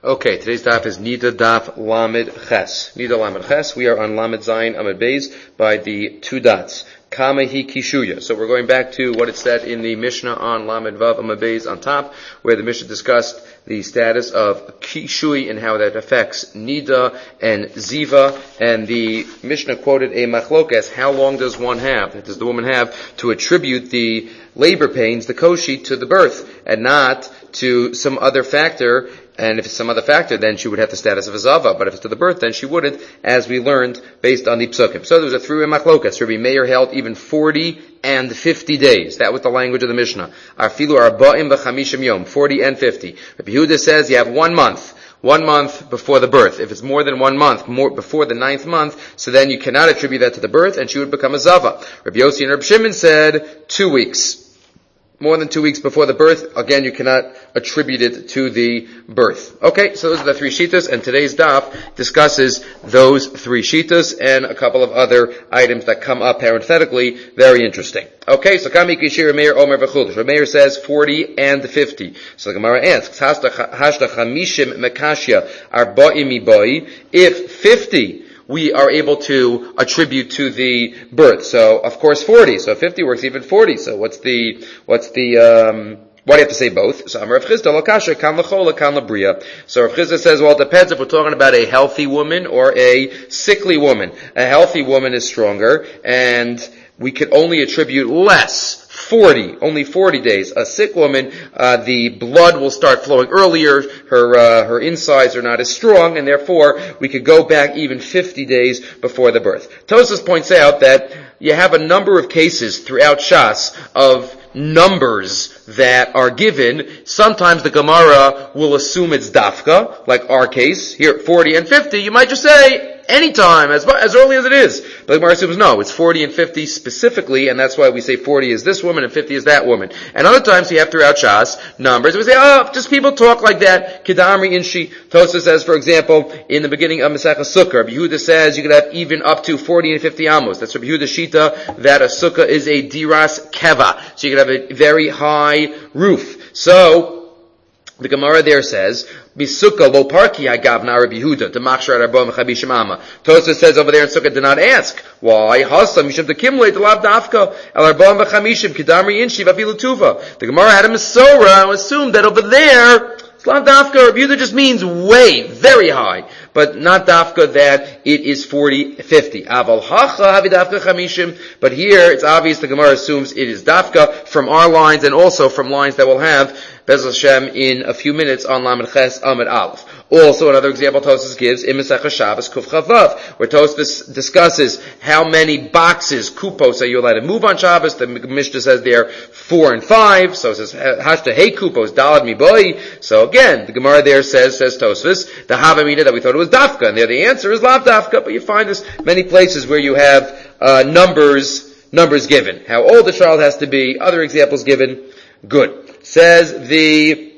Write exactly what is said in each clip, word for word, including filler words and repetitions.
Okay, today's daf is Nida Daf Lamed Ches. Nida Lamed Ches. We are on Lamed Zayin Amud Beis by the two dots. Kamahi Kishuya. So we're going back to what it said in the Mishnah on Lamed Vav Amud Beis on top, where the Mishnah discussed the status of Kishui and how that affects Nida and Ziva. And the Mishnah quoted a machlokas. How long does one have? Does the woman have to attribute the labor pains, the koshi, to the birth, and not to some other factor? And if it's some other factor, then she would have the status of a zava. But if it's to the birth, then she wouldn't, as we learned based on the psukim. So there was a three-way machlokas. Rabbi Meir held even forty and fifty days. That was the language of the Mishnah. Arfilu arba'im v'chamishim yom, forty and fifty. Rabbi Yehuda says you have one month. One month before the birth. If it's more than one month, more before the ninth month, so then you cannot attribute that to the birth, and she would become a zava. Rabbi Yossi and Rabbi Shimon said two weeks. More than two weeks before the birth, again, you cannot attribute it to the birth. Okay, so those are the three shitas, and today's daf discusses those three shitas and a couple of other items that come up parenthetically. Very interesting. Okay, so Kami Kishir Meir Omer V'chulish. Meir says forty and fifty. So the Gemara asks, Hashta Chamishim Mekashya Arba'im Ibai. If fifty we are able to attribute to the birth. So, of course, forty. So fifty works even forty. So what's the, what's the, um, why do you have to say both? So Amar Rav Chisda Lakasha Kan Lachola Kan Labria. So Rav Chisda says, well, it depends if we're talking about a healthy woman or a sickly woman. A healthy woman is stronger, and we could only attribute less. forty, only forty days. A sick woman, uh, the blood will start flowing earlier, her, uh, her insides are not as strong, and therefore we could go back even fifty days before the birth. Tosfos points out that you have a number of cases throughout Shas of numbers that are given. Sometimes the Gemara will assume it's dafka, like our case, here forty and fifty, you might just say, anytime, as as early as it is. But the Gemara assumes no, it's forty and fifty specifically, and that's why we say forty is this woman and fifty is that woman. And other times you have throughout Shas numbers. We say, oh, just people talk like that. Kedamri Inshi. Tosfos says, for example, in the beginning of Masechah Sukkah, Rabbi Yehuda says you could have even up to forty and fifty amos. That's Rabbi Yehuda Shita, that a sukkah is a diras keva. So you could have a very high roof. So, the Gemara there says, Bisukkah lo parki agavna Rabbi Yehuda to machshar arba'im v'chamishim amma. Tosfos says over there in Sukkah, do not ask why hasa mishum tekimle to lav dafka el arba'im v'chamishim kedamri inshi v'afilu tuva. The Gemara had a Masorah and assumed that over there it's lav dafka. Rabbi Yehuda just means way, very high, but not dafka that it is forty, fifty. Aval hacha havi dafka chamishim. But here it's obvious the Gemara assumes it is dafka from our lines and also from lines that we'll have Bez Hashem in a few minutes on Lamed Ches Amud Aleph. Also, another example Tosfos gives in Masechah Shabbos Kuf Chavav, where Tosfos discusses how many boxes, kupos, are you allowed to move on Shabbos. The Mishnah says there four and five, so it says Hashta Hey kupos Dalad Miboi. So again, the Gemara there says, says Tosfos, the Havamina that we thought it was Dafka, and there the answer is Lav Dafka, but you find this many places where you have uh, numbers, numbers given. How old the child has to be, other examples given. Good. Says the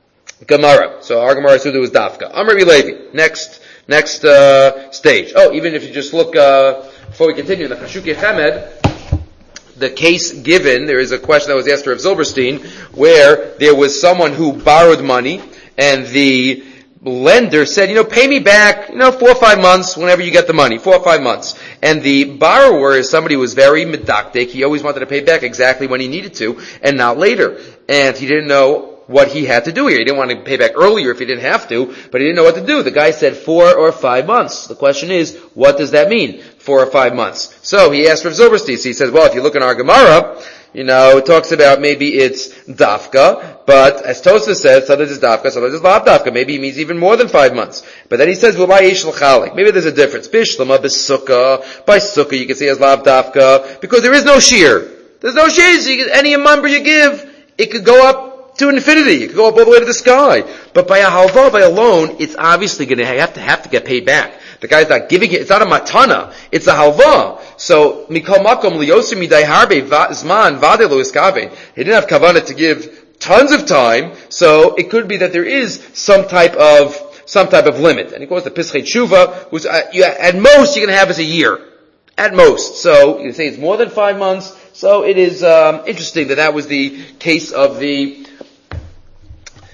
Gemara. So our Gemara assumed it was Dafka. Amar Levi. Next, next uh, stage. Oh, even if you just look uh, before we continue, the Chashukei Chemed, the case given, there is a question that was asked to Rav Zilberstein, where there was someone who borrowed money, and the lender said, you know, pay me back, you know, four or five months, whenever you get the money, four or five months. And the borrower is somebody who was very medactic. He always wanted to pay back exactly when he needed to, and not later. And he didn't know what he had to do here. He didn't want to pay back earlier if he didn't have to, but he didn't know what to do. The guy said four or five months. The question is, what does that mean? Four or five months. So he asked Rav Zilberstein. So he says, well, if you look in our Gemara, you know, it talks about maybe it's dafka, but as Tosfos says, sometimes it's dafka, sometimes it's lav dafka. Maybe he means even more than five months. But then he says, well, by yesh l'chalik. Maybe there's a difference. Bishlama, b'sukkah. By sukkah, you can say as lav dafka, because there is no shear. There's no shear, so you can, any number you give, it could go up to infinity. It could go up all the way to the sky. But by a halva, by a loan, it's obviously going to have to have to get paid back. The guy's not giving it. It's not a matana. It's a halva. So mikol makom liyosim midai harbe zman vadelu iskave. He didn't have kavanah to give tons of time. So it could be that there is some type of some type of limit. And he goes to Pischei Tshuva, who's uh, you, at most you're going to have is a year, at most. So you can say it's more than five months. So it is um, interesting that that was the case of the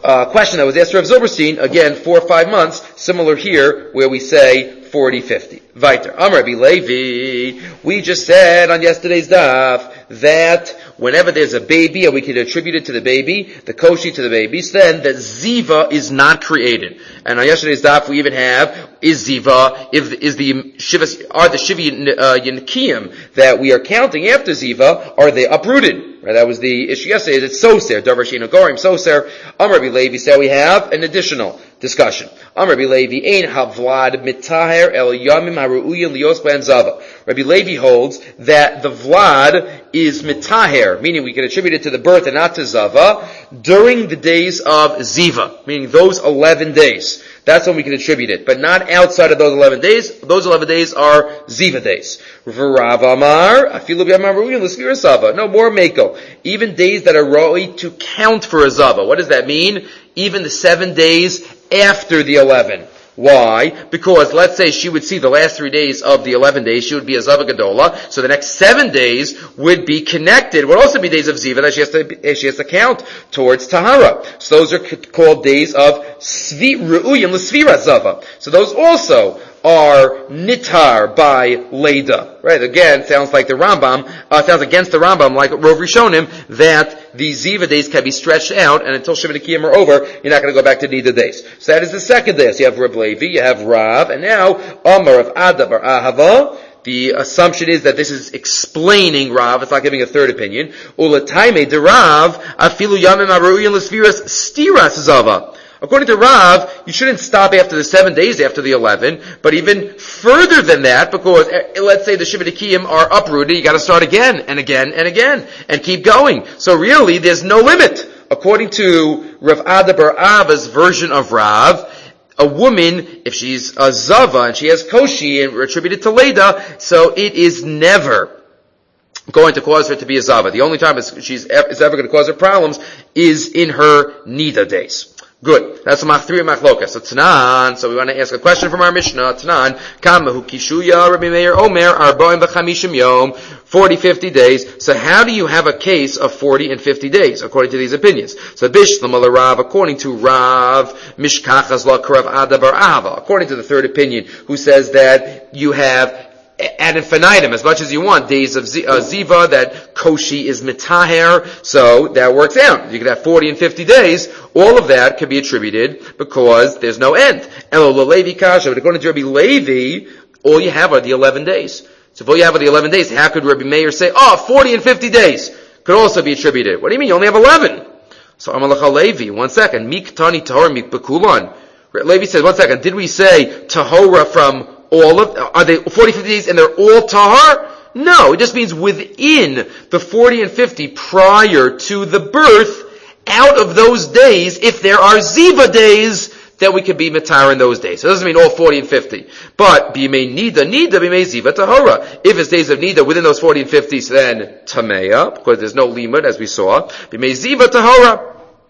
uh, question that was asked to Rav Zilberstein, again, four or five months, similar here, where we say forty, fifty. Weiter. Amar Rabbi Levi, we just said on yesterday's daf that whenever there's a baby and we can attribute it to the baby, the koshi to the babies, then the ziva is not created. And on yesterday's daf we even have, is ziva, if, is the shivas, are the shiva uh, yankiim that we are counting after ziva, are they uprooted? Right, that was the issue yesterday. It's soser, davar she'eino gorim, soser. Amar Rabbi Levi said we have an additional discussion. Amar Rabbi Levi, ein havlad mitaher el yamim haru'uyin lios ben zava. Rabbi Levi holds that the vlad is mitaher, meaning we can attribute it to the birth and not to zava, during the days of ziva, meaning those eleven days. That's when we can attribute it, but not outside of those eleven days. Those eleven days are ziva days. V'Rav Amar, afilu b'yamim haru'uyin l'svira zava. No more meko. Even days that are roi to count for a zava. What does that mean? Even the seven days after the eleven. Why? Because let's say she would see the last three days of the eleven days, she would be a Zava Gedola, so the next seven days would be connected, would also be days of Ziva that she has to, she has to count towards Tahara. So those are called days of Svi, Ru'uyim L'Svira Zava. So those also are nitar by Leda. Right? Again, sounds like the Rambam, uh, sounds against the Rambam, like Rov Rishonim, that the Ziva days can be stretched out, and until Shiva Nekiyim are over, you're not going to go back to Nida days. So that is the second day. So you have Reb Levi, you have Rav, and now Amar of Ada bar Ahava. The assumption is that this is explaining Rav, it's not giving a third opinion. Ulataime de Rav, afilu yamim haru'uyin l'sviras stiras zava. According to Rav, you shouldn't stop after the seven days after the eleven, but even further than that, because let's say the Shiva Nekiyim are uprooted, you gotta start again, and again, and again, and keep going. So really, there's no limit. According to Rav Ada bar Ava's version of Rav, a woman, if she's a Zava, and she has Koshi, and attributed to Leda, so it is never going to cause her to be a Zava. The only time she's is ever going to cause her problems is in her Nida days. Good. That's Mach three of Machlokas. So Tanan, so we want to ask a question from our Mishnah. Tanan, Kamahu Kishuya, Rabbi Meir Omer, Arboim B'chamishim Yom, forty, fifty days. So how do you have a case of forty and fifty days, according to these opinions? So Bishlam ala Rav, according to Rav, Mishkachas la Karav Ada bar Ahava, according to the third opinion, who says that you have ad infinitum, as much as you want, days of Z- uh, Ziva, that Koshi is Mitaher, so that works out. You could have forty and fifty days, all of that can be attributed because there's no end. Elo Levi Kasha, but according to Rabbi Levi, all you have are the eleven days. So if all you have are the eleven days, how could Rabbi Meir say, oh, forty and fifty days could also be attributed? What do you mean? You only have eleven. So Amalacha Levi, one second, Miktani Tahor Mikbakulan. Levi says, one second, did we say Tahora from all of, are they forty, fifty days and they're all tahar? No, it just means within the forty and fifty prior to the birth, out of those days, if there are ziva days, then we can be matar in those days. So it doesn't mean all forty and fifty. But, b'yimei nida, nida b'yimei ziva tahora. If it's days of nida within those forty and fifty, then tameya, because there's no limud, as we saw. B'yimei ziva tahora.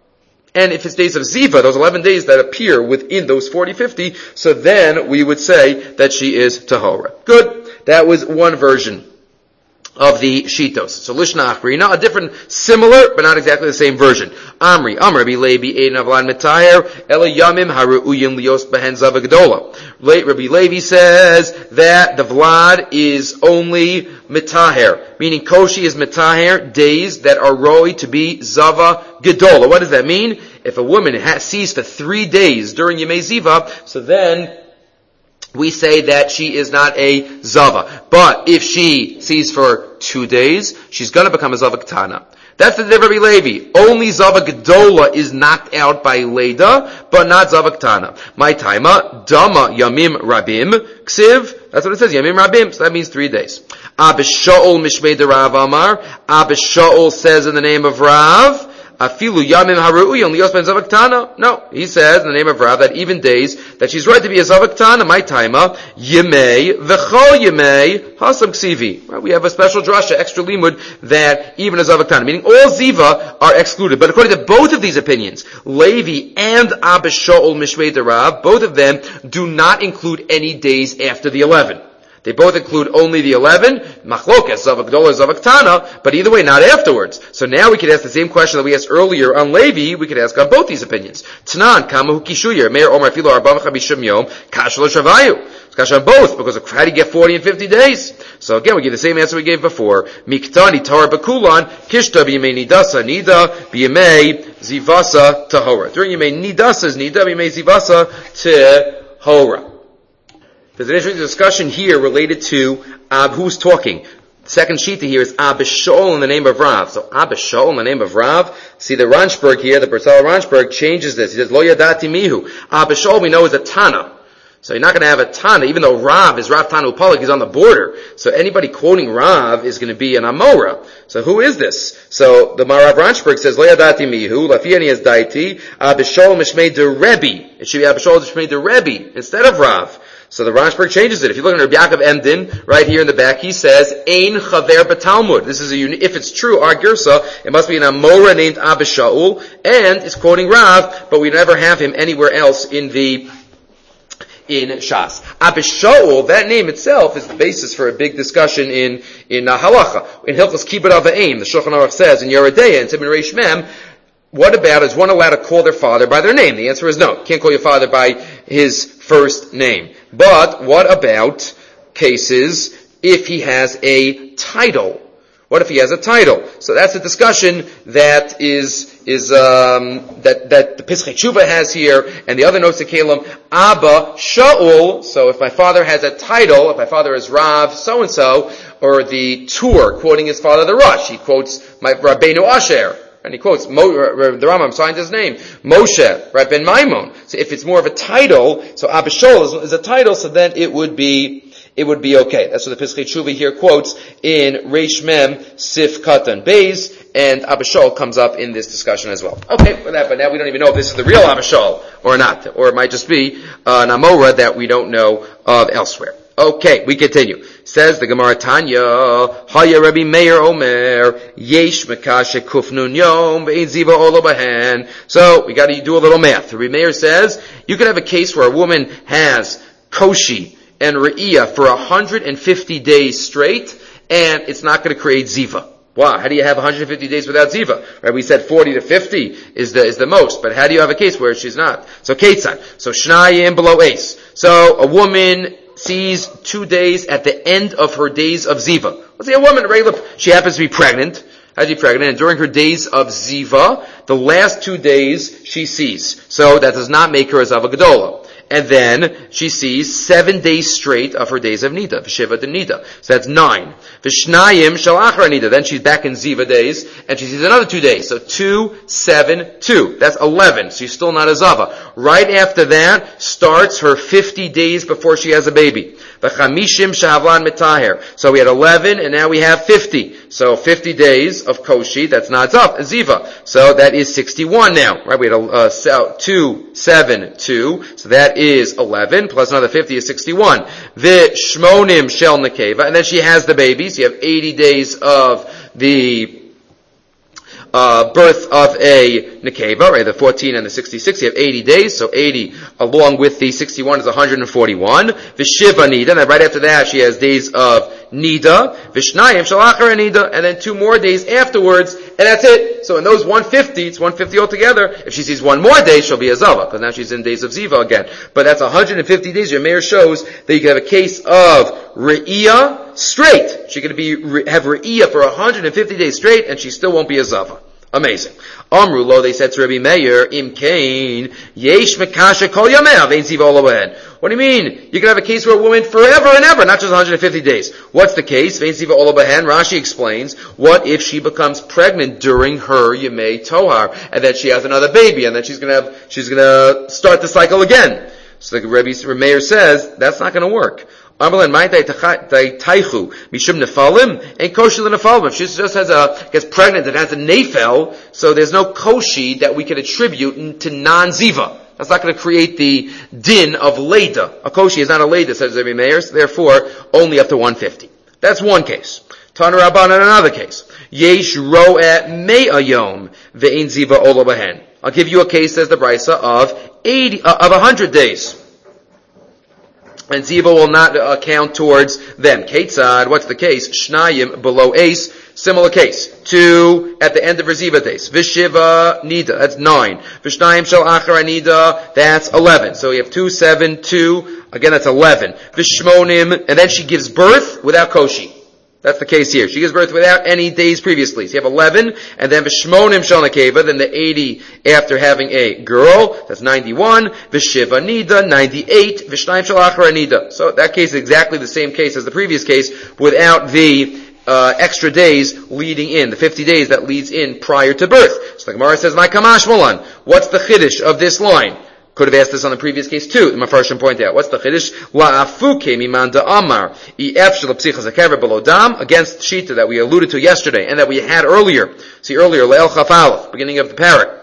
And if it's days of Ziva, those eleven days that appear within those forty, fifty, so then we would say that she is Tahora. Good. That was one version of the Shitos. So Lishna Achri, now a different, similar, but not exactly the same version. Amri, Amr, Rabbi Levi, Ein Avlan Metayer, Ela Yamim, Haru'uyim Lios Behen Zava Gedola. Rabbi Levi says that the Vlad is only Metaher, meaning Koshi is Metaher, days that are roi to be Zava Gedola. What does that mean? If a woman has, sees for three days during Yemei Ziva, so then we say that she is not a Zava. But if she sees for two days, she's going to become a Zava Ketana. That's the Rabbi Levi. Only Zava Gedola is knocked out by Leda, but not Zava Ketana. My taima, Dama Yamim Rabim, Ksiv, that's what it says, Yamim Rabim, so that means three days. Abisha'ol Mishmei de Rav Amar, Abisha'ol says in the name of Rav, Afilu Yamim Haru'uyim Lios Ben Zava Ketana. No, he says in the name of Rav that even days that she's right to be a Zava Ketana, my taima, Yemei V'chol Yemei Hasam Ksivi. Right, we have a special drasha, extra limud, that even a Zava Ketana, meaning all Ziva are excluded. But according to both of these opinions, Levi and Abisha'ol Mishmei de Rav, both of them do not include any days after the eleven. They both include only the eleven, machlokes, zavak gdola, zavak tana, but either way, not afterwards. So now we could ask the same question that we asked earlier on Levi, we could ask on both these opinions. Tanan, kama hu kishuyer, meir omar filo arba v'chamishim yom, kasha lo shavayu. It's kasha on both, because of how do you get forty and fifty days? So again, we give the same answer we gave before. Miktani tar bekulan, kishta b'yemei nidasa nida, b'yemei zivasa tahora. During yemei nidasa is nida, b'yemei zivasa tahora. There's an interesting discussion here related to uh, who's talking. The second sheet here is Abba Shaul in the name of Rav. So Abba Shaul in the name of Rav. See the Ranchberg here, the Bersala Ranchberg changes this. He says, Lo yadati mihu. Abba Shaul we know is a Tana. So you're not going to have a Tana, even though Rav is Rav Tanu Palik, he's on the border. So anybody quoting Rav is going to be an Amora. So who is this? So the Marav Ranchberg says, Lo yadati mihu, lafiani is daiti, Abba Shaul mishmei de Rebbe. It should be Abba Shaul mishmei de Rebbe instead of Rav. So the Ranchberg changes it. If you look at Rabbi Yaakov Emden, right here in the back, he says, Ein chaver b'Talmud. This is a uni- if it's true, our girsa, it must be an Amora named Abba Shaul, and it's quoting Rav, but we never have him anywhere else in the, in Shas. Abba Shaul, that name itself is the basis for a big discussion in, in uh, Halacha. In Hilchos Kibbut Avayim, the Shulchan Aruch says, in Yeridea, in Siman Reish Mem, what about, is one allowed to call their father by their name? The answer is no. You can't call your father by his first name. But what about cases if he has a title? What if he has a title? So that's a discussion that is, is, um, that, that the Pischei Tshuva has here, and the other notes of Kalim, Abba Shaul. So if my father has a title, if my father is Rav so-and-so, or the Tur, quoting his father, the Rosh, he quotes my Rabbeinu Asher. And he quotes, Mo, the Rambam signed his name, Moshe, right, Ben Maimon. So if it's more of a title, so Abba Shaul is, is a title, so then it would be, it would be okay. That's what the Pischei Tshuva here quotes in Reish Mem, Sif Katan Beis, and Abba Shaul comes up in this discussion as well. Okay, for that, but now we don't even know if this is the real Abba Shaul or not, or it might just be an Amora that we don't know of elsewhere. Okay, we continue. Says the Gemara Tanya, Haya Rabbi Meir Omer, Yesh Mekashe Kufnun Yom, Ve'in Ziva Olo Bahan. So, we gotta do a little math. Rabbi Meir says, you could have a case where a woman has Koshi and Re'iyah for one hundred fifty days straight, and it's not gonna create Ziva. Wow, how do you have one hundred fifty days without Ziva? Right, we said forty to fifty is the, is the most, but how do you have a case where she's not? So, Ketzan. So, Shnayim below Ace. So, a woman sees two days at the end of her days of Ziva. Let's say a woman, regular, she happens to be pregnant, has to be pregnant, and during her days of Ziva, the last two days she sees. So that does not make her a Zava Gedola. And then she sees seven days straight of her days of Nida, V'shiva de Nida. So that's nine. V'shnayim shel achar Nida. Then she's back in Ziva days, and she sees another two days. So two, seven, two. That's eleven. So she's still not a Zava. Right after that starts her fifty days before she has a baby. V'chamishim shehavlan mitaher. So we had eleven, and now we have fifty. So fifty days of Koshi, that's not Ziva. So that is sixty-one now. Right? We had a, uh, two, seven, two. So that is eleven, plus another fifty is sixty-one. The Shmonim Shel Nekeva, and then she has the babies. You have eighty days of the uh birth of a Nekeva, right? The fourteen and the sixty-six, you have eighty days, so eighty along with the sixty-one is one hundred forty-one. Vishiva Nida, and then right after that she has days of Nida, Vishnayim Shalachar Nida, and then two more days afterwards, and that's it. So in those one hundred fifty, it's one hundred fifty altogether. If she sees one more day, she'll be a Zava, because now she's in days of Ziva again. But that's one hundred fifty days. Your mayor shows that you can have a case of Re'iyah straight. She can be, have Re'iyah for one hundred fifty days straight, and she still won't be a Zava. Amazing. Amrulo, they said to Rabbi Meir, Im Kain, Yesh Mekasha Kol Yameh, Vein Ziva Olo Bahen. What do you mean? You can have a case where a woman forever and ever, not just one hundred fifty days. What's the case? Vein Ziva Olo Bahen, Rashi explains, what if she becomes pregnant during her Yemei Tohar, and then she has another baby, and then she's gonna have, she's gonna start the cycle again. So the Rabbi Meir says, that's not gonna work. If she just has a, gets pregnant and has a nefel, so there's no koshi that we can attribute to non-ziva. That's not going to create the din of leda. A koshi is not a leda, says Rabbi Meir, therefore only up to one hundred fifty. That's one case. Tana Rabban in another case. Yesh ro'eh me'a yom ve'in ziva olo bahen. I'll give you a case, says the Brisa, of eighty, uh, of one hundred days. and Ziva will not uh, count towards them. Ketzad, what's the case? Shnayim below Ace, similar case. Two at the end of Reziva days. Vishiva Nida, that's nine. Vishnayim Shel Achar Nida, that's eleven. So you have two, seven, two, again that's eleven. Vishmonim, and then she gives birth without Koshi. That's the case here. She gives birth without any days previously. So you have eleven, and then Vishmonim Shel Nekeva, then the eighty after having a girl, that's ninety-one. Vishiva Nida, ninety-eight. Vishnayim Shel Achar Nida. So that case is exactly the same case as the previous case, without the Uh, extra days leading in, the fifty days that leads in prior to birth. So the Gemara says, "My kamash molan." What's the chiddush of this line? Could have asked this on the previous case too. The Mefarshim point out, what's the chiddush? La'afuke mimanda amar ef shel psichas hakever below dam, against shita that we alluded to yesterday and that we had earlier. See earlier, le'el chaf aleph, beginning of the parak.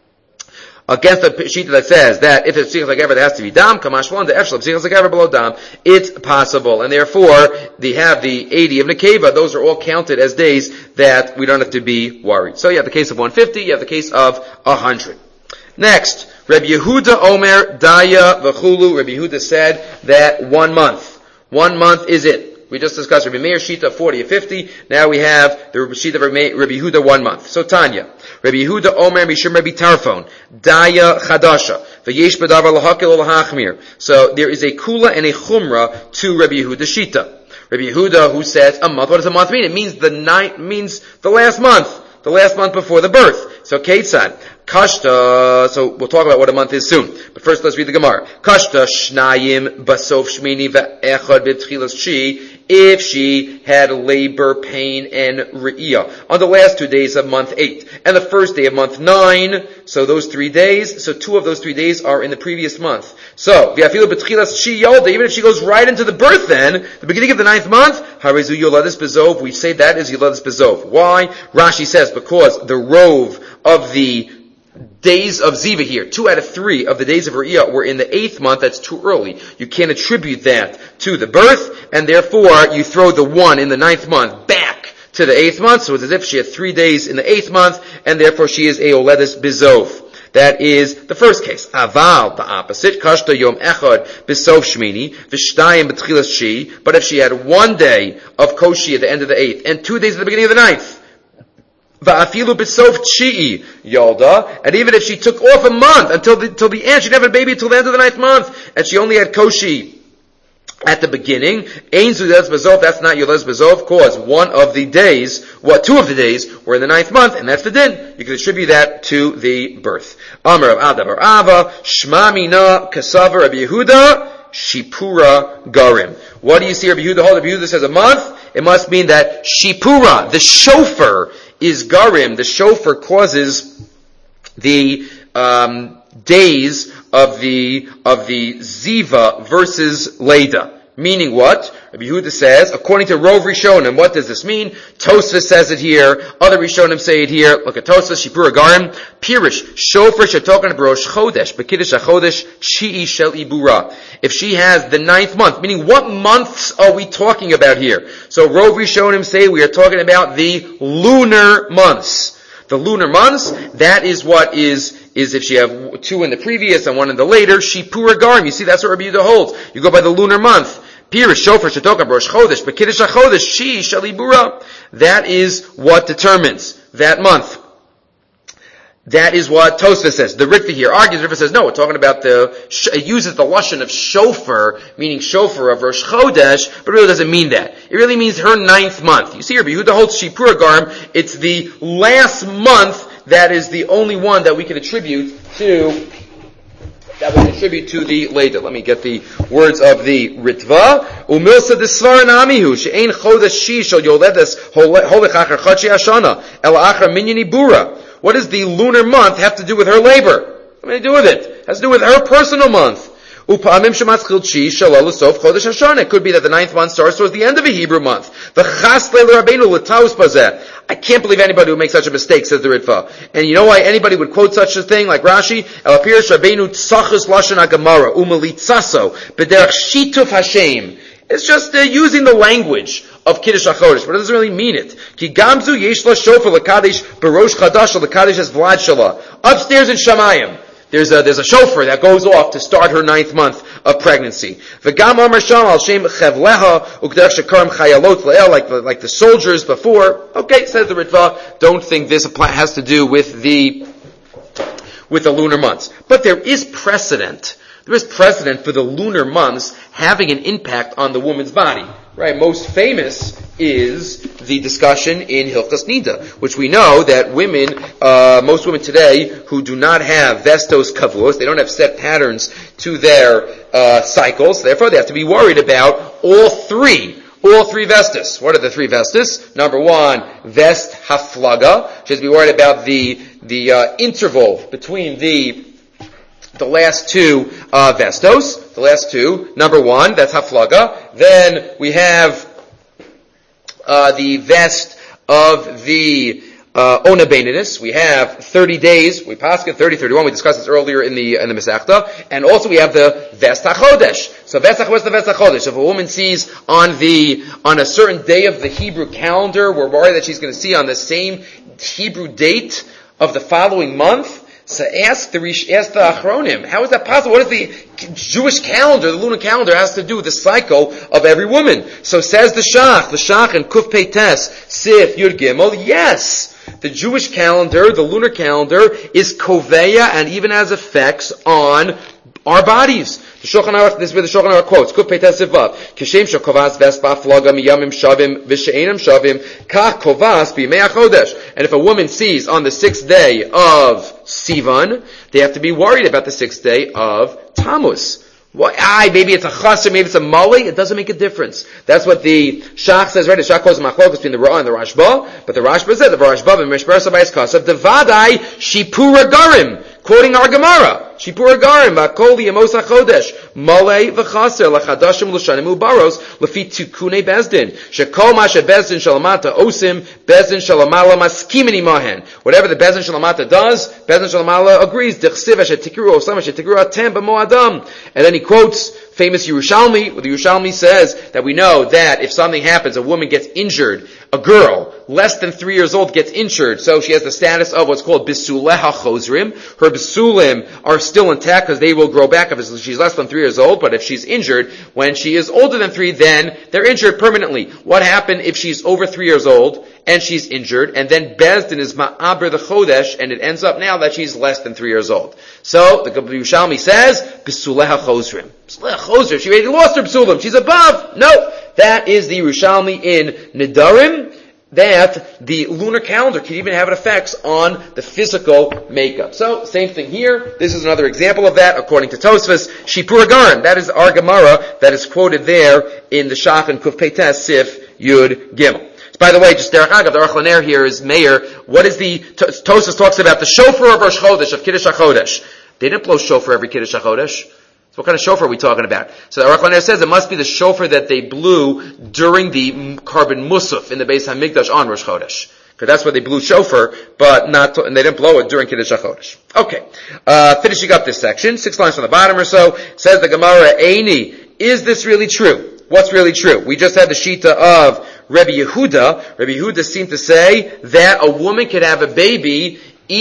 Against the shita that says that if it's psichas hakever, there has to be dam, kamash molan, the ef shel psichas hakever below dam, it's possible. And therefore, they have the eighty of nekeva, those are all counted as days that we don't have to be worried. So you have the case of one hundred fifty, you have the case of one hundred. Next, Rabbi Yehuda Omer Daya V'chulu. Rabbi Yehuda said that one month. One month is it. We just discussed Rabbi Meir Shita forty or fifty. Now we have the Shita of Rabbi Yehuda one month. So Tanya, Rabbi Yehuda Omer Mishum Rabbi Tarfon Daya Chadasha V'yesh B'davar L'Hakil L'Hachmir. So there is a Kula and a Chumra to Rabbi Yehuda Shita. Rabbi Yehuda who says a month. What does a month mean? It means the night means the last month. The last month before the birth. So Ketzad. Kashta, so we'll talk about what a month is soon. But first let's read the Gemara. Kashta shnayim basof shmini ve'echad b'tchilas shi, if she had labor, pain, and re'iyah on the last two days of month eight, and the first day of month nine, so those three days, so two of those three days are in the previous month. So, v'afilu b'tchilas shi yolda, even if she goes right into the birth then, the beginning of the ninth month, harizu yoladis bezov, we say that is yoladis bezov. Why? Rashi says, because the rove of the days of Ziva here, two out of three of the days of Re'iyah were in the eighth month. That's too early. You can't attribute that to the birth, and therefore you throw the one in the ninth month back to the eighth month. So it's as if she had three days in the eighth month, and therefore she is a Oledis Bizov. That is the first case. Aval, the opposite. Kashta yom echad bisof shmini, v'shtayim b'tchilas shi. But if she had one day of koshi at the end of the eighth, and two days at the beginning of the ninth, Va'afilu b'sof tchi'i yolda, and even if she took off a month until the, till the end, she didn't have a baby until the end of the ninth month, and she only had koshi at the beginning, ein zudas b'zof, that's not yodas b'zof, cause one of the days, what, two of the days were in the ninth month, and that's the din. You can attribute that to the birth. Amar of Ada bar Ava, Shma mina kasavar Rabbi Yehuda, Shipura garim. What do you see Rabbi Yehuda hold? Rabbi Yehuda says a month, it must mean that Shipura, the shofar, is garim. The shofar causes the um, days of the of the ziva versus leda. Meaning what? Rabbi Yehuda says, according to Rov Rishonim, what does this mean? Tosfos says it here. Other Rishonim say it here. Look at Tosfos, Shipura garim. Pirish, shofar shetokan b'rosh chodesh, b'kiddush hachodesh, chi'i shel ibura. If she has the ninth month, meaning what months are we talking about here? So Rov Rishonim say we are talking about the lunar months. The lunar months, that is what is, is if she have two in the previous and one in the later, Shipura garim. You see, that's what Rabbi Yehuda holds. You go by the lunar month. Pirish, shofar, shetoka, b'rosh chodesh, b'kiddush hachodesh, chi shel ibura. That is what determines that month. That is what Tosfos says. The Rikva here argues, the Rikva says, no, we're talking about the, it uses the lashon of shofar, meaning shofar of Rosh Chodesh, but it really doesn't mean that. It really means her ninth month. You see, Rabbi Yehuda holds Shipura garim, it's the last month that is the only one that we can attribute to, that we can attribute to the Leda. Let me get the words of the Ritva. Umilsa desvaran amihu, she'ein chodesh shi shel yoledes holech achar chodshi hashana, el achar minyan ibura. What does the lunar month have to do with her labor? What do you do with it? It has to do with her personal month. It could be that the ninth month starts towards the end of a Hebrew month. I can't believe anybody would make such a mistake, says the Ritva. And you know why anybody would quote such a thing like Rashi? It's just uh, using the language of Kiddush HaChodesh, but it doesn't really mean it. Ki gamzu yesh la shofar l'kadesh barosh chadash l'kadesh es vlad shala. Upstairs in Shamayim, there's a, there's a shofar that goes off to start her ninth month of pregnancy. V'gam amar sham al shem chevleha ukderech shekarim chayalot le'el, like the, like the soldiers before. Okay, says the Ritva, don't think this has to do with the, with the lunar months. But there is precedent. There is precedent for the lunar months having an impact on the woman's body. Right? Most famous is the discussion in Hilchas Nida, which we know that women, uh, most women today who do not have vestos kavuos, they don't have set patterns to their uh, cycles, therefore they have to be worried about all three. All three vestas. What are the three vestas? Number one, vest haflaga. She has to be worried about the the uh, interval between the the last two uh, vestos. The last two. Number one, that's haflaga. Then we have uh, the vest of the uh, ona beinidus. We have thirty days. We pass it thirty, thirty-one. We discussed this earlier in the in the Masechta. And also we have the vest hachodesh. So vest what's the vest hachodesh? If a woman sees on the on a certain day of the Hebrew calendar, we're worried that she's going to see on the same Hebrew date of the following month. So ask the ask the Achronim, how is that possible? What is the Jewish calendar, the lunar calendar, has to do with the cycle of every woman? So says the Shach, the Shach and Kuf Peites, Sif Yud Gimel, yes, the Jewish calendar, the lunar calendar, is koveya and even has effects on our bodies. The Shulchan Aruch, this is where the Shulchan Aruch quotes, Kuf Peites Sivav, Kishem Shokovas Vespa Flaga Miyamim Shavim V'She'enam Shavim Kach Kovas B'Yimei HaChodesh. And if a woman sees on the sixth day of Sivan, they have to be worried about the sixth day of Tammuz. Well, aye, maybe it's a chasr, maybe it's a mali, it doesn't make a difference. That's what the Shach says, right? The Shach calls machlokas between the Ra'ah and the Rashba, but the Rashba said, the Rashba, and Mishper Sabayis Kasav, the Vadai, Shipura Garim, quoting our Gemara. Shipura Garim, Vakol Yemos HaChodesh, Malei V'chaser, L'chadashim L'shanim Ubaros, L'fi Tukune Bezdin, Shekol Masha Bezdin Shalamata Osim, Bezdin Shalamala Maskimini Mahen. Whatever the Bezdin Shalamata does, Bezdin Shalamala agrees, D'chsiv Ashet Tikru Osam Ashet Tikru Atem B'moadam. And then he quotes famous Yerushalmi, where the Yerushalmi says that we know that if something happens, a woman gets injured, a girl, less than three years old, gets injured, so she has the status of what's called Bisuleha Chozrim. Her Bisulim are still intact because they will grow back if she's less than three years old, but if she's injured when she is older than three, then they're injured permanently. What happened if she's over three years old and she's injured, and then Bezdin is Ma'aber the Chodesh, and it ends up now that she's less than three years old. So, the Yerushalmi says, Bisuleha Chozrim. Bisuleha Chozrim, she already lost her Bisulim, she's above. No, that is the Yerushalmi in Nidarim, that the lunar calendar can even have an effects on the physical makeup. So, same thing here. This is another example of that, according to Tosfos. Shipur Garim, that is our Gemara that is quoted there in the Shach and Kuf Peites Sif Yud Gimel. By the way, just Derech Agav, the Aruch LaNer here is Meir. What is the, Tosfos talks about the shofar of Rosh Chodesh, of Kiddush HaChodesh. They didn't blow shofar every Kiddush HaChodesh. So what kind of shofar are we talking about? So the Aruch LaNer says it must be the shofar that they blew during the carbon musaf in the Beis HaMikdash on Rosh Chodesh. Because that's where they blew shofar, but not, to, and they didn't blow it during Kiddush HaChodesh. Okay. Uh, finishing up this section, six lines from the bottom or so, says the Gemara, Eini, is this really true? What's really true? We just had the Shita of Rebbe Yehuda. Rebbe Yehuda seemed to say that a woman could have a baby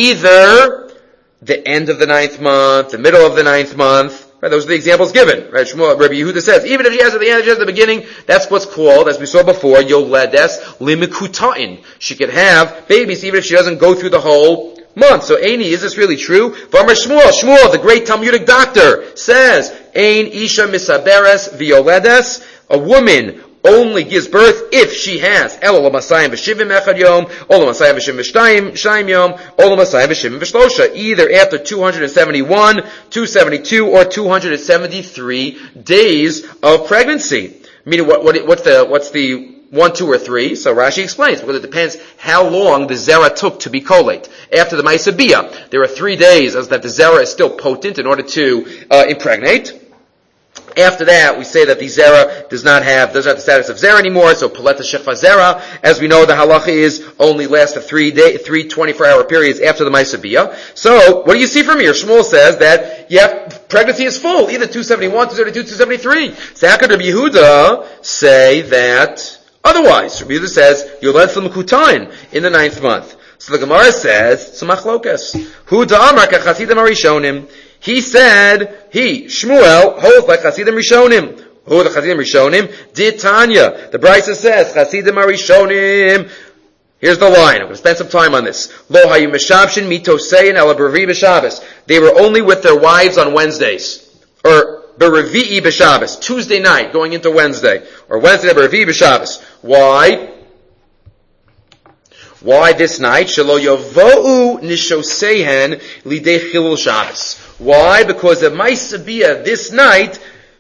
either the end of the ninth month, the middle of the ninth month. Right, those are the examples given. Right, Shmuel, Rebbe Yehuda says, even if she has it at the end, she has it at the beginning, that's what's called, as we saw before, Yoledes Limikutain. She could have babies even if she doesn't go through the whole month. So, Eini, is this really true? V'amar Shmuel, Shmuel, the great Talmudic doctor, says, Ein Isha Misaberes Violedes, a woman only gives birth if she has Elo L'Masayim V'Shivim Echad Yom, or L'Masayim V'Shivim V'Shtayim Yom, or L'Masayim V'Shivim V'Shlosha, either after two hundred seventy-one, two seventy-two, or two hundred seventy-three days of pregnancy. Meaning, what, what, what's the, what's the one, two, or three? So Rashi explains, because it depends how long the zera took to be collate. After the Ma'aseh Bia, there are three days as that the zera is still potent in order to uh, impregnate. After that, we say that the zera does not have, doesn't have the status of zera anymore, so paleta shechva zera. As we know, the halacha is only lasts for three day, three twenty-four hour periods after the Ma'aseh Bia. So, what do you see from here? Shmuel says that, yeah, pregnancy is full, either two seventy-one, two seventy-two, two seventy-three. So how could Rabbi Yehuda say that otherwise? Rabbi Yehuda says, Yoled L'Mekutain in the ninth month. So the Gemara says, it's a machlokas. Hu da'amar ka chasidim harishonim. He said, he, Shmuel, holds like chasidim rishonim. Who are the chasidim rishonim? Did Tanya. The Brisa says, chasidim harishonim. Here's the line. I'm going to spend some time on this. Lo hayu meshabshin mitosein ala b'revi'i b'Shabbos. They were only with their wives on Wednesdays. Or b'revi'i b'Shabbos. Tuesday night, going into Wednesday. Or Wednesday b'revi'i b'Shabbos. Why? Why this night? Shelo yavo'u nishoseihen lidei chilul Shabbos. Why? Because the Maisabiyah this night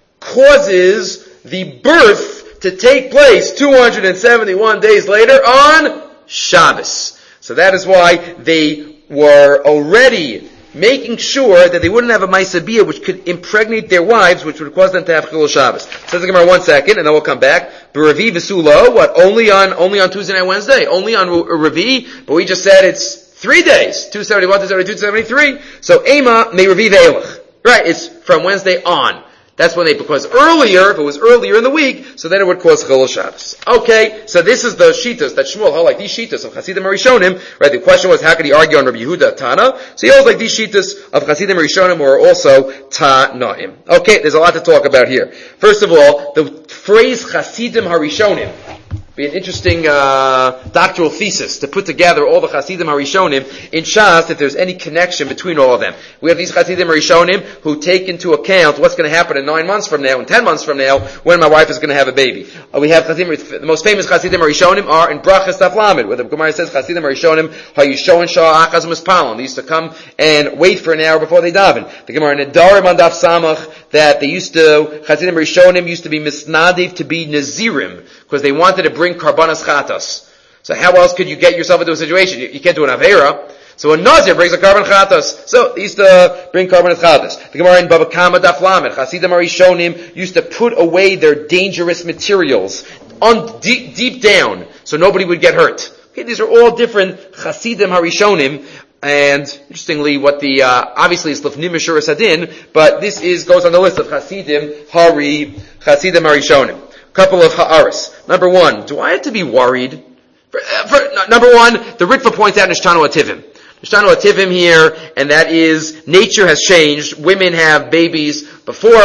causes the birth to take place two hundred seventy-one days later on Shabbos. So that is why they were already making sure that they wouldn't have a Maisabiyah which could impregnate their wives, which would cause them to have Chilul Shabbos. Says the Gemara one second, and then we'll come back. B'Revi v'Sulo, what? Only on, only on Tuesday night, Wednesday? Only on Revi? But we just said it's three days. two seventy-one, two seventy-two, two seventy-three. So Ema may Revi ve'elach. Right, it's from Wednesday on. That's when they, because earlier, if it was earlier in the week, so then it would cause Chilul Shabbos. Okay, so this is the Shitas that Shmuel held like these Shitas of Chasidim Rishonim, right? The question was, how could he argue on Rabbi Yehuda Tana? So he holds like these Shitas of Chasidim Rishonim were also Tanaim. Okay, there's a lot to talk about here. First of all, the phrase Chasidim Harishonim be an interesting uh, doctoral thesis to put together all the Chasidim Harishonim in Shas, if there's any connection between all of them. We have these Chasidim Harishonim who take into account what's going to happen in nine months from now, and ten months from now, when my wife is going to have a baby. Uh, we have Chasidim, the most famous Chasidim Harishonim are in Brachas Daf Lamed, where the Gemara says Chasidim Harishonim Hayishon Shah Achaz Mispalam. They used to come and wait for an hour before they daven. The Gemara in Nedarim on Daf Samach that they used to Chasidim Harishonim used to be misnadiv to be Nazirim because they wanted to bring karbanas chatas. So how else could you get yourself into a situation? You, you can't do an avera. So a Nazir brings a karban chatas. So they used to bring karbanas chatas. The Gemara in Baba Kama Daf Lamed, Chasidim Harishonim used to put away their dangerous materials on deep, deep down, so nobody would get hurt. Okay, these are all different Chasidim Harishonim. And interestingly, what the uh, obviously is Lefnim Mishur Sadin, but this is goes on the list of Chasidim Hari Chasidim Harishonim. Couple of ha'aris. Number one, do I have to be worried? For, uh, for, no, number one, the Ritva points out Nishtanu Ativim. Nishtanu Ativim here, and that is nature has changed. Women have babies before,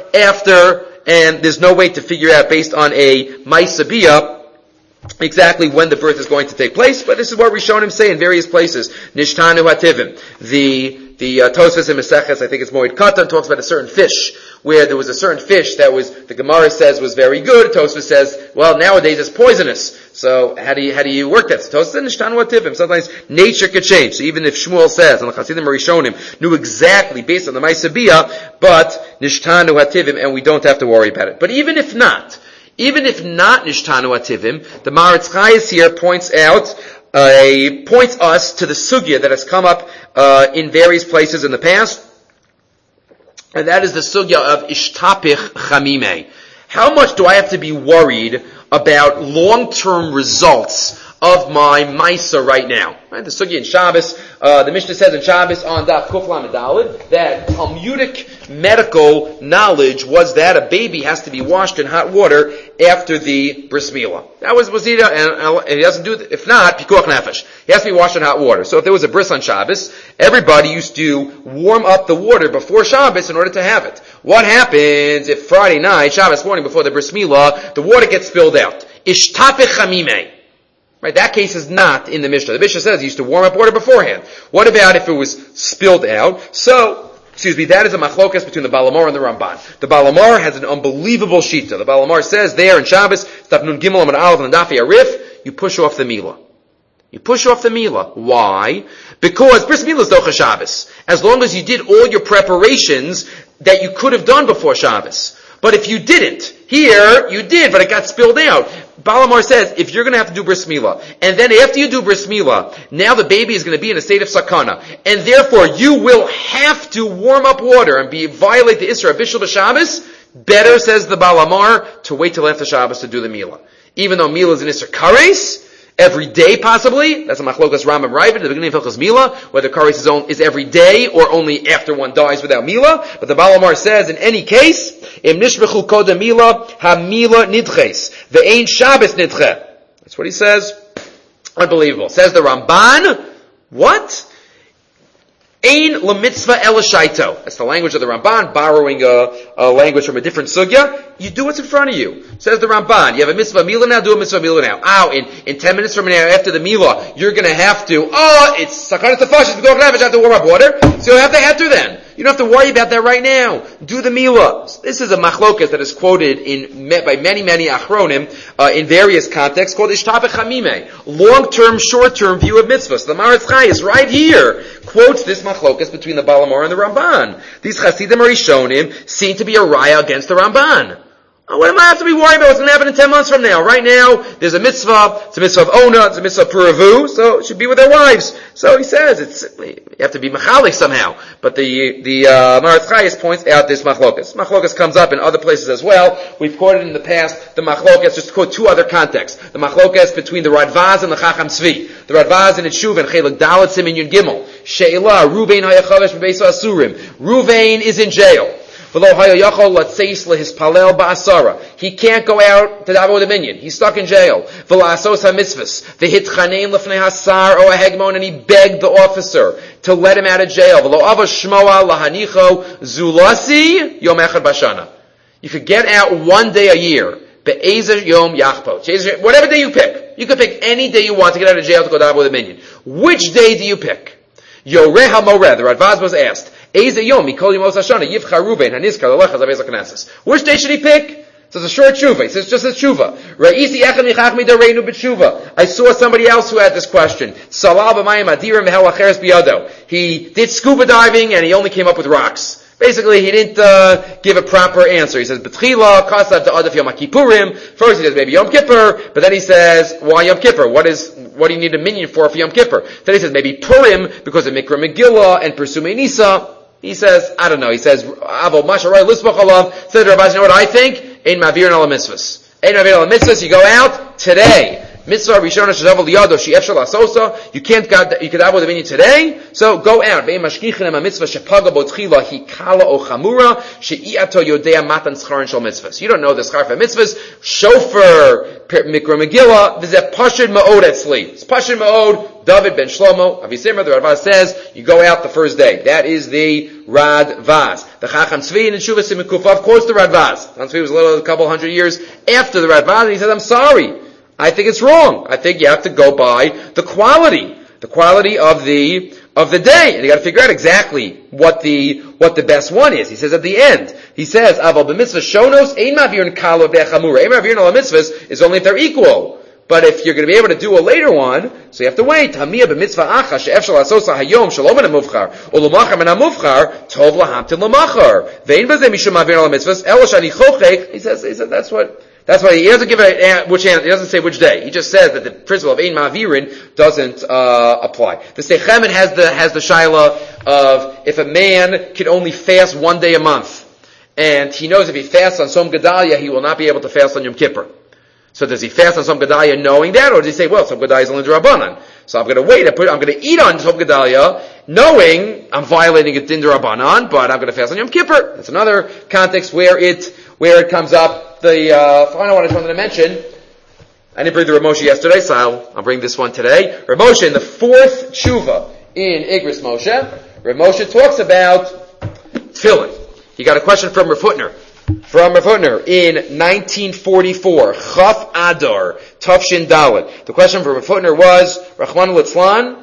after, and there's no way to figure out based on a Maisabiyah exactly when the birth is going to take place, but this is what Rishonim say in various places. Nishtanu Ativim. The The uh, Tosfos in Maseches, I think it's Moed Katan, talks about a certain fish, where there was a certain fish that was, the Gemara says was very good. Tosfos says, well, nowadays it's poisonous. So how do you, how do you work that? So Tosfos says, Nishtanu Ativim. Sometimes nature could change. So even if Shmuel says, and the Chasidim Rishonim knew exactly based on the Maisabiyah, but Nishtanu Ativim, and we don't have to worry about it. But even if not, even if not Nishtanu Ativim, the Maharatz Chayes here points out, Uh, points us to the sugya that has come up uh, in various places in the past, and that is the sugya of ishtapich chamimeh. How much do I have to be worried about long-term results of my Maisa right now? Right? The sugya in Shabbos, uh, the Mishnah says in Shabbos on Daf Kuf Lamed Daled that Talmudic medical knowledge was that a baby has to be washed in hot water after the bris milah. That was was either, and, and he doesn't do it. If not, pikuach nefesh. He has to be washed in hot water. So if there was a bris on Shabbos, everybody used to warm up the water before Shabbos in order to have it. What happens if Friday night, Shabbos morning before the bris milah, the water gets spilled out? Ishtapich chamimeh. Right, that case is not in the Mishnah. The Mishnah says he used to warm up water beforehand. What about if it was spilled out? So, excuse me, that is a machlokas between the Balamar and the Ramban. The Balamar has an unbelievable shita. The Balamar says there in Shabbos, Daf Nun Gimel Amud Aleph and Dafi Arif, you push off the milah. You push off the milah. Why? Because bris milah is docha Shabbos. As long as you did all your preparations that you could have done before Shabbos. But if you didn't, here you did, but it got spilled out. Balamar says, if you're going to have to do bris milah, and then after you do bris milah, now the baby is going to be in a state of sakana, and therefore you will have to warm up water and be violate the Isra Bishul B'Shabbos, better, says the Balamar, to wait till after Shabbos to do the milah. Even though milah is an Isra Kares, every day possibly, that's a machlokas Rambam Ravid at the beginning of Hilchos Milah, whether kares is, on, is every day or only after one dies without milah. But the Balamar says, in any case, im nishbechu kodem milah ha milah nidches, the ein Shabbos nidche. That's what he says. Unbelievable. Says the Ramban, what? Ein lemitzvah elashaito. That's the language of the Ramban, borrowing a, a language from a different sugya. You do what's in front of you. Says the Ramban, you have a mitzvah milah now, do a mitzvah milah now. Ow, in, in ten minutes from now, after the milah, you're gonna have to, oh, it's sachanas tefashis, we don't have to warm up water. So you have to heter then. You don't have to worry about that right now. Do the milah. This is a machlokas that is quoted in by many, many achronim uh, in various contexts called ishtabech hamimeh, long-term, short-term view of mitzvahs. The Maharatz Chayes right here quotes this machlokas between the Baal HaMaor and the Ramban. These Chasidim Rishonim seem to be a raya against the Ramban. Oh, what am I have to be worried about? What's going to happen in ten months from now? Right now, there's a mitzvah. It's a mitzvah of Ona. It's a mitzvah of Puravu. So it should be with their wives. So he says it's you have to be machalik somehow. But the the uh, Maharatz Chayes points out this machlokas. Machlokas comes up in other places as well. We've quoted in the past the machlokas. Just to quote two other contexts: the machlokas between the Radvaz and the Chacham Tzvi. The Radvaz in Etshuva and Chelik Dalet Simin Yud Gimel. Sheila Ruvain hayachavesh b'beis asurim. Ruvain is in jail. He can't go out to daven with a minion. He's stuck in jail. And he begged the officer to let him out of jail. You could get out one day a year. Whatever day you pick. You could pick any day you want to get out of jail to go daven with a minion. Which day do you pick? Yoreh HaMoreh, the Radvaz was asked, which day should he pick? So it's a short tshuva. He says just a tshuva. I saw somebody else who had this question. He did scuba diving and he only came up with rocks. Basically, he didn't uh, give a proper answer. He says, B'tchila, kasav ta'adaf Yom Kippurim. First he says maybe Yom Kippur, but then he says, why Yom Kippur? What is, what do you need a minion for for Yom Kippur? Then he says maybe Purim, because of Mikra Megillah and Persumei Nisa. He says, I don't know, he says, Avo Masharai Lisbach Alav, said Rabbi, you know what I think? Ein Mavir Ala Mitzvahs. Ein Mavir Ala Mitzvahs, you go out today. Mitzvah Rishona Shazav Liyado She'efshel Asosa. You can't got you could have with a minion today. So go out. Ve'im mashkichin a mitzvah shepaga botchila hikala o chamura she'iato yodea matan schar and shel mitzvahs. You don't know the schar for mitzvahs. Shofar mikra megillah. This is a pashid ma'od etzli. It's pashid ma'od. David ben Shlomo Avisimra. The Radvaz says you go out the first day. That is the Radvaz. The Chacham Tzvi in Teshuvah Siman Kufav quotes the Radvaz. Chacham Tzvi was a little a couple hundred years after the Radvaz, and he says, "I'm sorry. I think it's wrong. I think you have to go by the quality, the quality of the of the day, and you got to figure out exactly what the what the best one is." He says at the end, he says, "Aval b'mitzvah shonos ein mavirin kalo be'chamura. Ein mavirin ala mitzvahs is only if they're equal. But if you're going to be able to do a later one, so you have to wait. Hamiyah b'mitzvah acha she'efshel asosa hayom shalom min hamufchar u'lomachar min hamufchar tov lahamtin lamachar ve'in b'zeh mishum mavirin ala mitzvahs elo shani chochek." He says, he says that's what. That's why he doesn't give a, which he doesn't say which day. He just says that the principle of ein ma'avirin doesn't uh, apply. The Seichemet has the has the shaila of if a man can only fast one day a month, and he knows if he fasts on Som Gedalia, he will not be able to fast on Yom Kippur. So does he fast on Som Gedalia knowing that, or does he say, well, Som Gedalia is only D'Rabbanan, so I'm going to wait, I'm going to eat on Som Gedalia, knowing I'm violating a din D'Rabbanan, but I'm going to fast on Yom Kippur. That's another context where it where it comes up. The uh, final one I just wanted to mention, I didn't bring the Rav Moshe yesterday, so I'll, I'll bring this one today. Rav Moshe, in the fourth tshuva in Igris Moshe, Rav Moshe talks about tefillin. He got a question from Rav Hutner. From Rav Hutner in nineteen forty-four, Chaf Adar, Tafshin Dalet. The question from Rav Hutner was, Rachmana litzlan,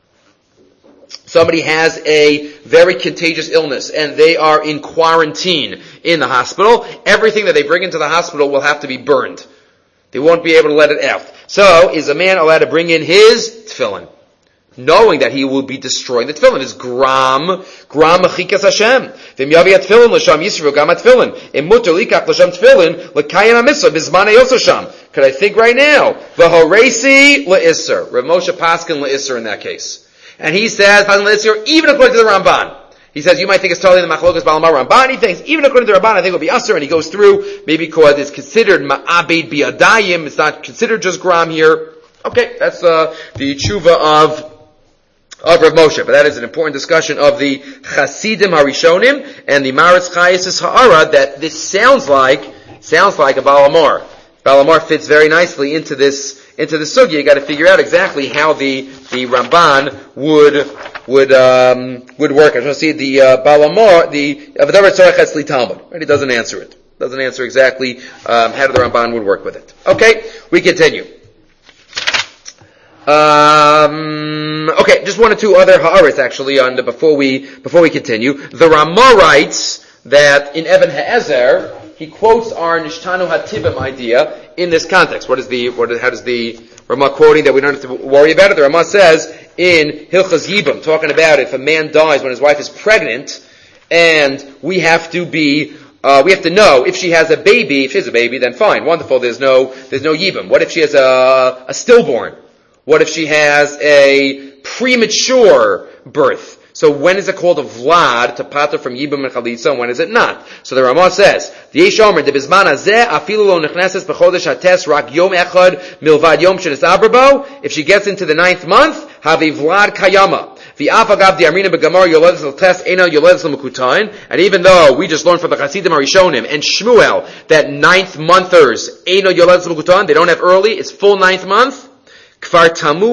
somebody has a very contagious illness and they are in quarantine in the hospital. Everything that they bring into the hospital will have to be burned. They won't be able to let it out. So, is a man allowed to bring in his tefillin, knowing that he will be destroying the tefillin? Is gram, gram mechikas Hashem. V'im yavi at-tefillin l'sham yisru gam at-tefillin. Im muter likach l'sham tefillin l'kayim ha-mitzvah bizman hayos Hashem. Could I think right now? V'horesi l'isser. Rav Moshe Paskin l'isser in that case. And he says, even according to the Ramban, he says, you might think it's totally the Machlokas Baal HaMaor Ramban. He thinks, even according to the Ramban, I think it will be Asur, and he goes through, maybe because it's considered Ma'abed Bi'adayim, it's not considered just Gram here. Okay, that's uh, the tshuva of of Rav Moshe. But that is an important discussion of the Chasidim Harishonim and the Maharatz Chayes Ha'ara, that this sounds like, sounds like a Baal HaMaor. Baal HaMaor fits very nicely into this into the sugya, you got to figure out exactly how the the Ramban would would um, would work. I just see the uh, Balamor, the Avadavar Tzorech Etzli Talmud. Right? He doesn't answer it. Doesn't answer exactly um, how the Ramban would work with it. Okay, we continue. Um, okay, just one or two other ha'aretz actually on the, before we before we continue. The Ramah writes that in Even Ha'ezer he quotes our Nishtanu Hatibim idea in this context. What is the what is, how does the Ramah quoting that we don't have to worry about it? The Ramah says in Hilchas Yibam, talking about if a man dies when his wife is pregnant, and we have to be Uh, we have to know if she has a baby. If she has a baby, then fine, wonderful. There's no, there's no yibum. What if she has a, a stillborn? What if she has a premature birth? So when is it called a vlad to pater from yibum and chalitza, and when is it not? So the Ramah says, the Yesh Omer de bizman hazeh afilu lo nechneses b'chodesh hates rak yom echad milvad yom shenes abrabo. If she gets into the ninth month, have a vlad kayama. And even though we just learned from the Chasidim Arishonim and Shmuel that ninth monthers, they don't have early, it's full ninth month. Right?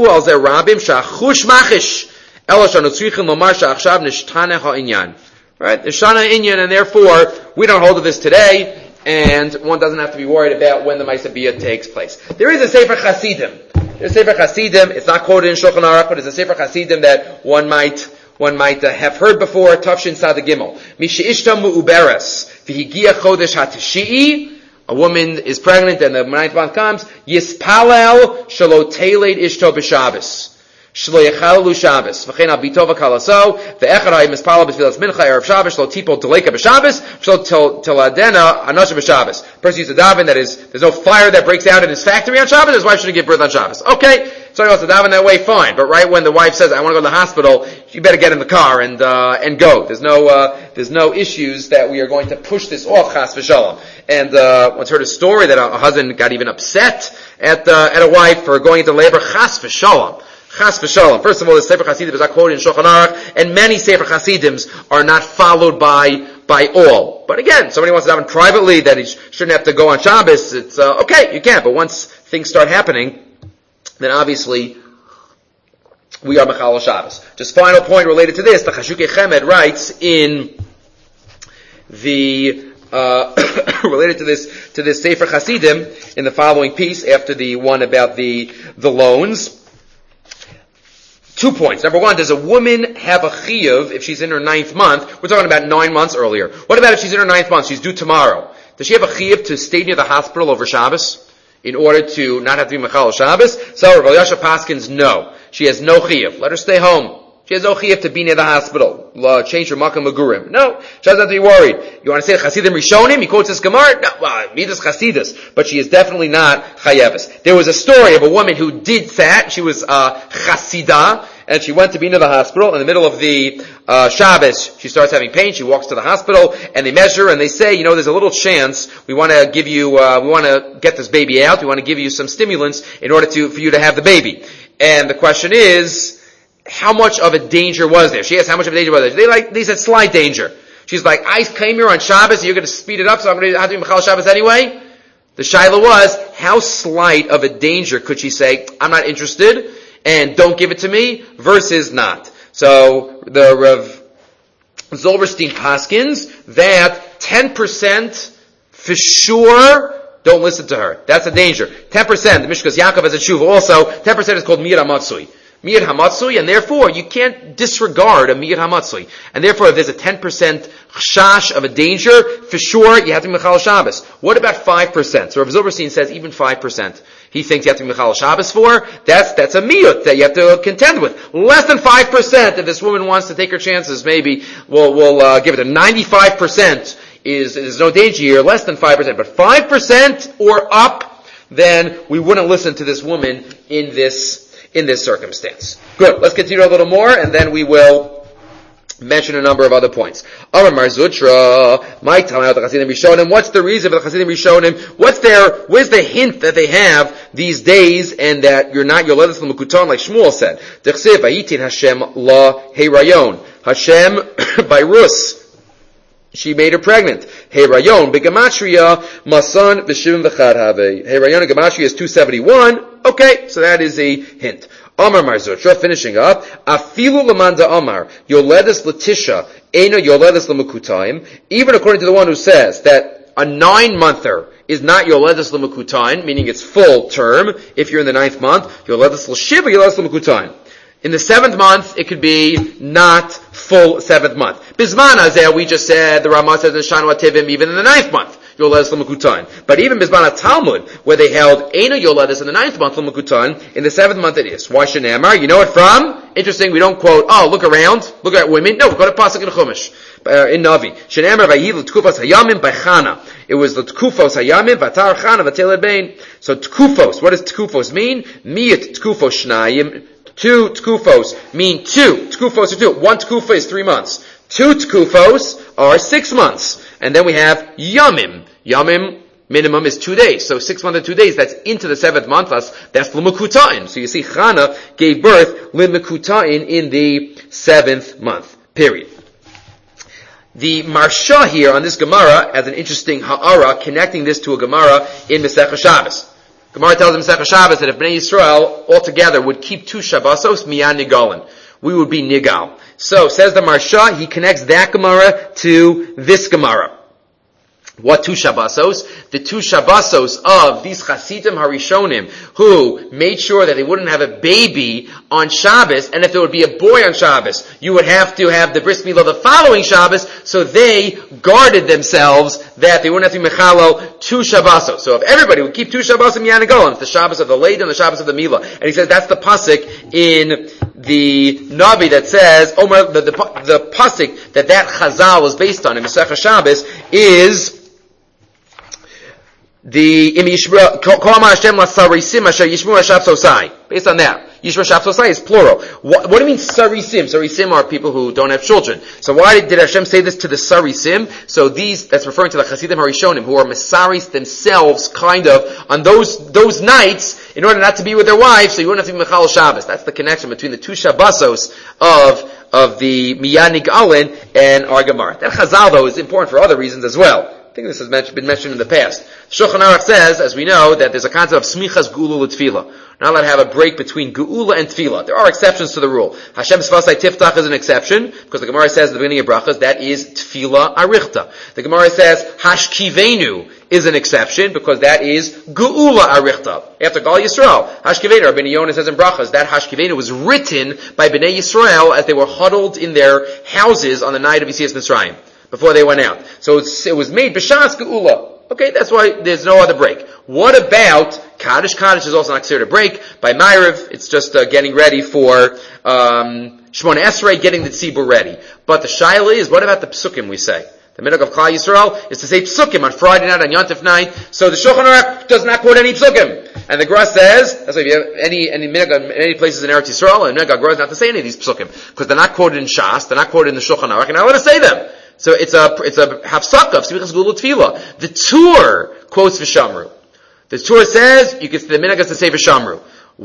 Nishana Inyan, and therefore we don't hold to this today, and one doesn't have to be worried about when the Maisa Biyah takes place. There is a Sefer Chasidim. There's a Sefer Chasidim. It's not quoted in Shulchan Aruch, but it's a Sefer Chasidim that one might one might uh, have heard before. Tafshin Sada Gimel. Misheishta mu'uberes v'higia chodesh hatishi'i. A woman is pregnant and the ninth month comes. Yispalel shelo teled ishto b'Shabbos. Shlo yechalu Shabbos. V'chein al bitova kalaso. Ve'echad hay mispalel b'tfilas mincha erev Shabbos. Shlo tipo deleka b'Shabbos. Shlo teladena anasha b'Shabbos. Person used to daven that is, there's no fire that breaks out in his factory on Shabbos. His wife shouldn't give birth on Shabbos. Okay. So he wants to daven that way, fine. But right when the wife says, I want to go to the hospital, you better get in the car and, uh, and go. There's no, uh, there's no issues that we are going to push this off, chas v'shalom. And, uh, once heard a story that a, a husband got even upset at, uh, at a wife for going into labor, chas v'shalom. Chas v'shalom. First of all, the Sefer Chasidim is not quoted in Shulchan Aruch, and many Sefer Chasidims are not followed by, by all. But again, somebody wants to daven privately that he shouldn't have to go on Shabbos, it's, uh, okay, you can, but once things start happening, then obviously we are Mechal Shabbos. Just final point related to this, the Chashukei Chemed writes in the uh related to this to this Sefer Chasidim in the following piece after the one about the the loans. Two points. Number one, does a woman have a chiyuv if she's in her ninth month? We're talking about nine months earlier. What about if she's in her ninth month? She's due tomorrow. Does she have a chiyuv to stay near the hospital over Shabbos in order to not have to be Mechal Shabbos? So Rav Elyashiv paskins, no. She has no chiyuv. Let her stay home. She has no chiyuv to be near the hospital. Uh, change her makom magurim. No. She doesn't have to be worried. You want to say Chasidim Rishonim? He quotes this Gemara? No. Well, Midas Chasidus. But she is definitely not chayeves. There was a story of a woman who did that. She was uh, Chasidah. And she went to be near the hospital. In the middle of the uh, Shabbos, she starts having pain. She walks to the hospital, and they measure, and they say, you know, there's a little chance. We want to give you, uh, we want to get this baby out. We want to give you some stimulants in order to for you to have the baby. And the question is, how much of a danger was there? She asked, how much of a danger was there? They like, they said slight danger. She's like, I came here on Shabbos, and you're going to speed it up, so I'm going to have to be Mechal Shabbos anyway. The shaila was, how slight of a danger could she say, I'm not interested, and don't give it to me, versus not. So, the Rav Zilberstein paskins that ten percent for sure, don't listen to her. That's a danger. ten percent, the Mishkas Yaakov has a tshuva also, ten percent is called Miyad HaMatzui. Miyad HaMatzui, and therefore you can't disregard a Miyad HaMatzui. And therefore if there's a ten percent chash of a danger, for sure you have to be Mechal Shabbos. What about five percent? So Rav Zilberstein says even five percent. He thinks you have to be Mechal Shabbos for, that's, that's a miyut that you have to contend with. Less than five percent, if this woman wants to take her chances, maybe we'll, we'll, uh, give it a ninety-five percent is, there's no danger here, less than five percent. But five percent or up, then we wouldn't listen to this woman in this, in this circumstance. Good. Let's continue a little more, and then we will mention a number of other points. Amar Mar Zutra, my Talmud the Chasidim Rishonim. What's the reason for the Chasidim Rishonim? What's their, where's the hint that they have these days, and that you're not Yoledes L'Mukutan, like Shmuel said? D'chsev Vayitin Hashem La Herayon. Hashem by Rus she made her pregnant. Herayon begematria masan v'shivim v'chad have. Herayon and gematria is two seventy-one. Okay, so that is a hint. Amar Marzutra, finishing up. Afilu lamanda Amar yoledes Letitia ena yoledes lamukutaim. Even according to the one who says that a nine-monther is not yoledes lamukutaim, meaning it's full term. If you're in the ninth month, yoledes l'shiva yoledes lamukutaim. In the seventh month, it could be not full seventh month. Bisman Hazeh, we just said, the Ramah says in Shanu Ativim, even in the ninth month, Yoledes L'Makutan. But even Bisman Talmud, where they held Eina Yoledes in the ninth month, L'Makutan, in the seventh month it is. Why Shenamar? You know it from? Interesting, we don't quote, oh, look around, look at women. No, we quote a pasuk in Chumash, uh, in Navi. Shenamar Vayi L'Tkufos Hayamim by Chana. It was L'Tkufos Hayamim, Vatar Chana, Vateled Bein. So Tkufos, what does Tkufos mean? Miyat Tkufos Shnayim. Two tkufos mean two. Tkufos are two. One tkufa is three months. Two tkufos are six months. And then we have yamim. Yamim minimum is two days. So six months and two days, that's into the seventh month. That's, that's l'mekuta'in. So you see, Chana gave birth l'mekuta'in in the seventh month. Period. The Marsha here on this Gemara has an interesting ha'ara connecting this to a Gemara in Masechah Shabbos. Gemara tells him Masechah Shabbos that if Bnei Yisrael altogether would keep two Shabbosos, miyan nigalin, we would be nigal. So, says the Marsha, he connects that Gemara to this Gemara. What two Shabbosos? The two Shabbosos of these Chasidim Harishonim who made sure that they wouldn't have a baby on Shabbos, and if there would be a boy on Shabbos, you would have to have the bris milah the following Shabbos, so they guarded themselves that they wouldn't have to be mechalo two Shabbosos. So if everybody would keep two Shabbosos in Yanagolan, it's the Shabbos of the Leda and the Shabbos of the Milah. And he says that's the pasuk in the Navi that says, Omer, the, the, the pasuk that that Chazal was based on in Masechah Shabbos is the Yishma Hashem Lasarisim Asher Yishmu Hashav Sosai. Based on that, Yishma Hashav Sosai is plural. What, what do you mean Sarisim? Sarisim are people who don't have children. So why did Hashem say this to the Sarisim? So these, that's referring to the Chasidim Harishonim, who are Mesaris themselves, kind of, on those those nights, in order not to be with their wives, so you wouldn't have to be Mechal Shabbos. That's the connection between the two Shabbosos of of the Miyanig Alin and our Gemara. That Chazal, though, is important for other reasons as well. I think this has been mentioned in the past. Shulchan Aruch says, as we know, that there's a concept of smichas geula l'tefillah. Not allowed to have a break between geula and tefillah. There are exceptions to the rule. Hashem Sfasai Tiftach is an exception, because the Gemara says at the beginning of brachas, that is tefillah arichta. The Gemara says, hashkivenu is an exception, because that is geula arichta. After Gal Yisrael, hashkivenu, Rabbeinu Yonah says in brachas, that hashkivenu was written by Bnei Yisrael as they were huddled in their houses on the night of Yetzias Mitzrayim, before they went out. So it's, it was made b'shas geula. Okay, that's why there's no other break. What about Kaddish? Kaddish is also not considered a break. By Ma'ariv, it's just uh, getting ready for um, Shmona Esrei, getting the tzibur ready. But the shaila is, what about the psukim we say? The minhag of Klal Yisrael is to say psukim on Friday night, on Yom Tov night. So the Shulchan Aruch does not quote any psukim. And the Gra says, that's why if you have any, any minhag in any places in Eretz Yisrael, and minhag Gra is not to say any of these psukim. Because they're not quoted in Shas, they're not quoted in the Shulchan Aruch, and not allowed to say them. So it's a, it's a hafsaka of Smichas Geula Tefillah. The Tur quotes V'shamru. The Tur says, you can, the minhag is to say V'shamru.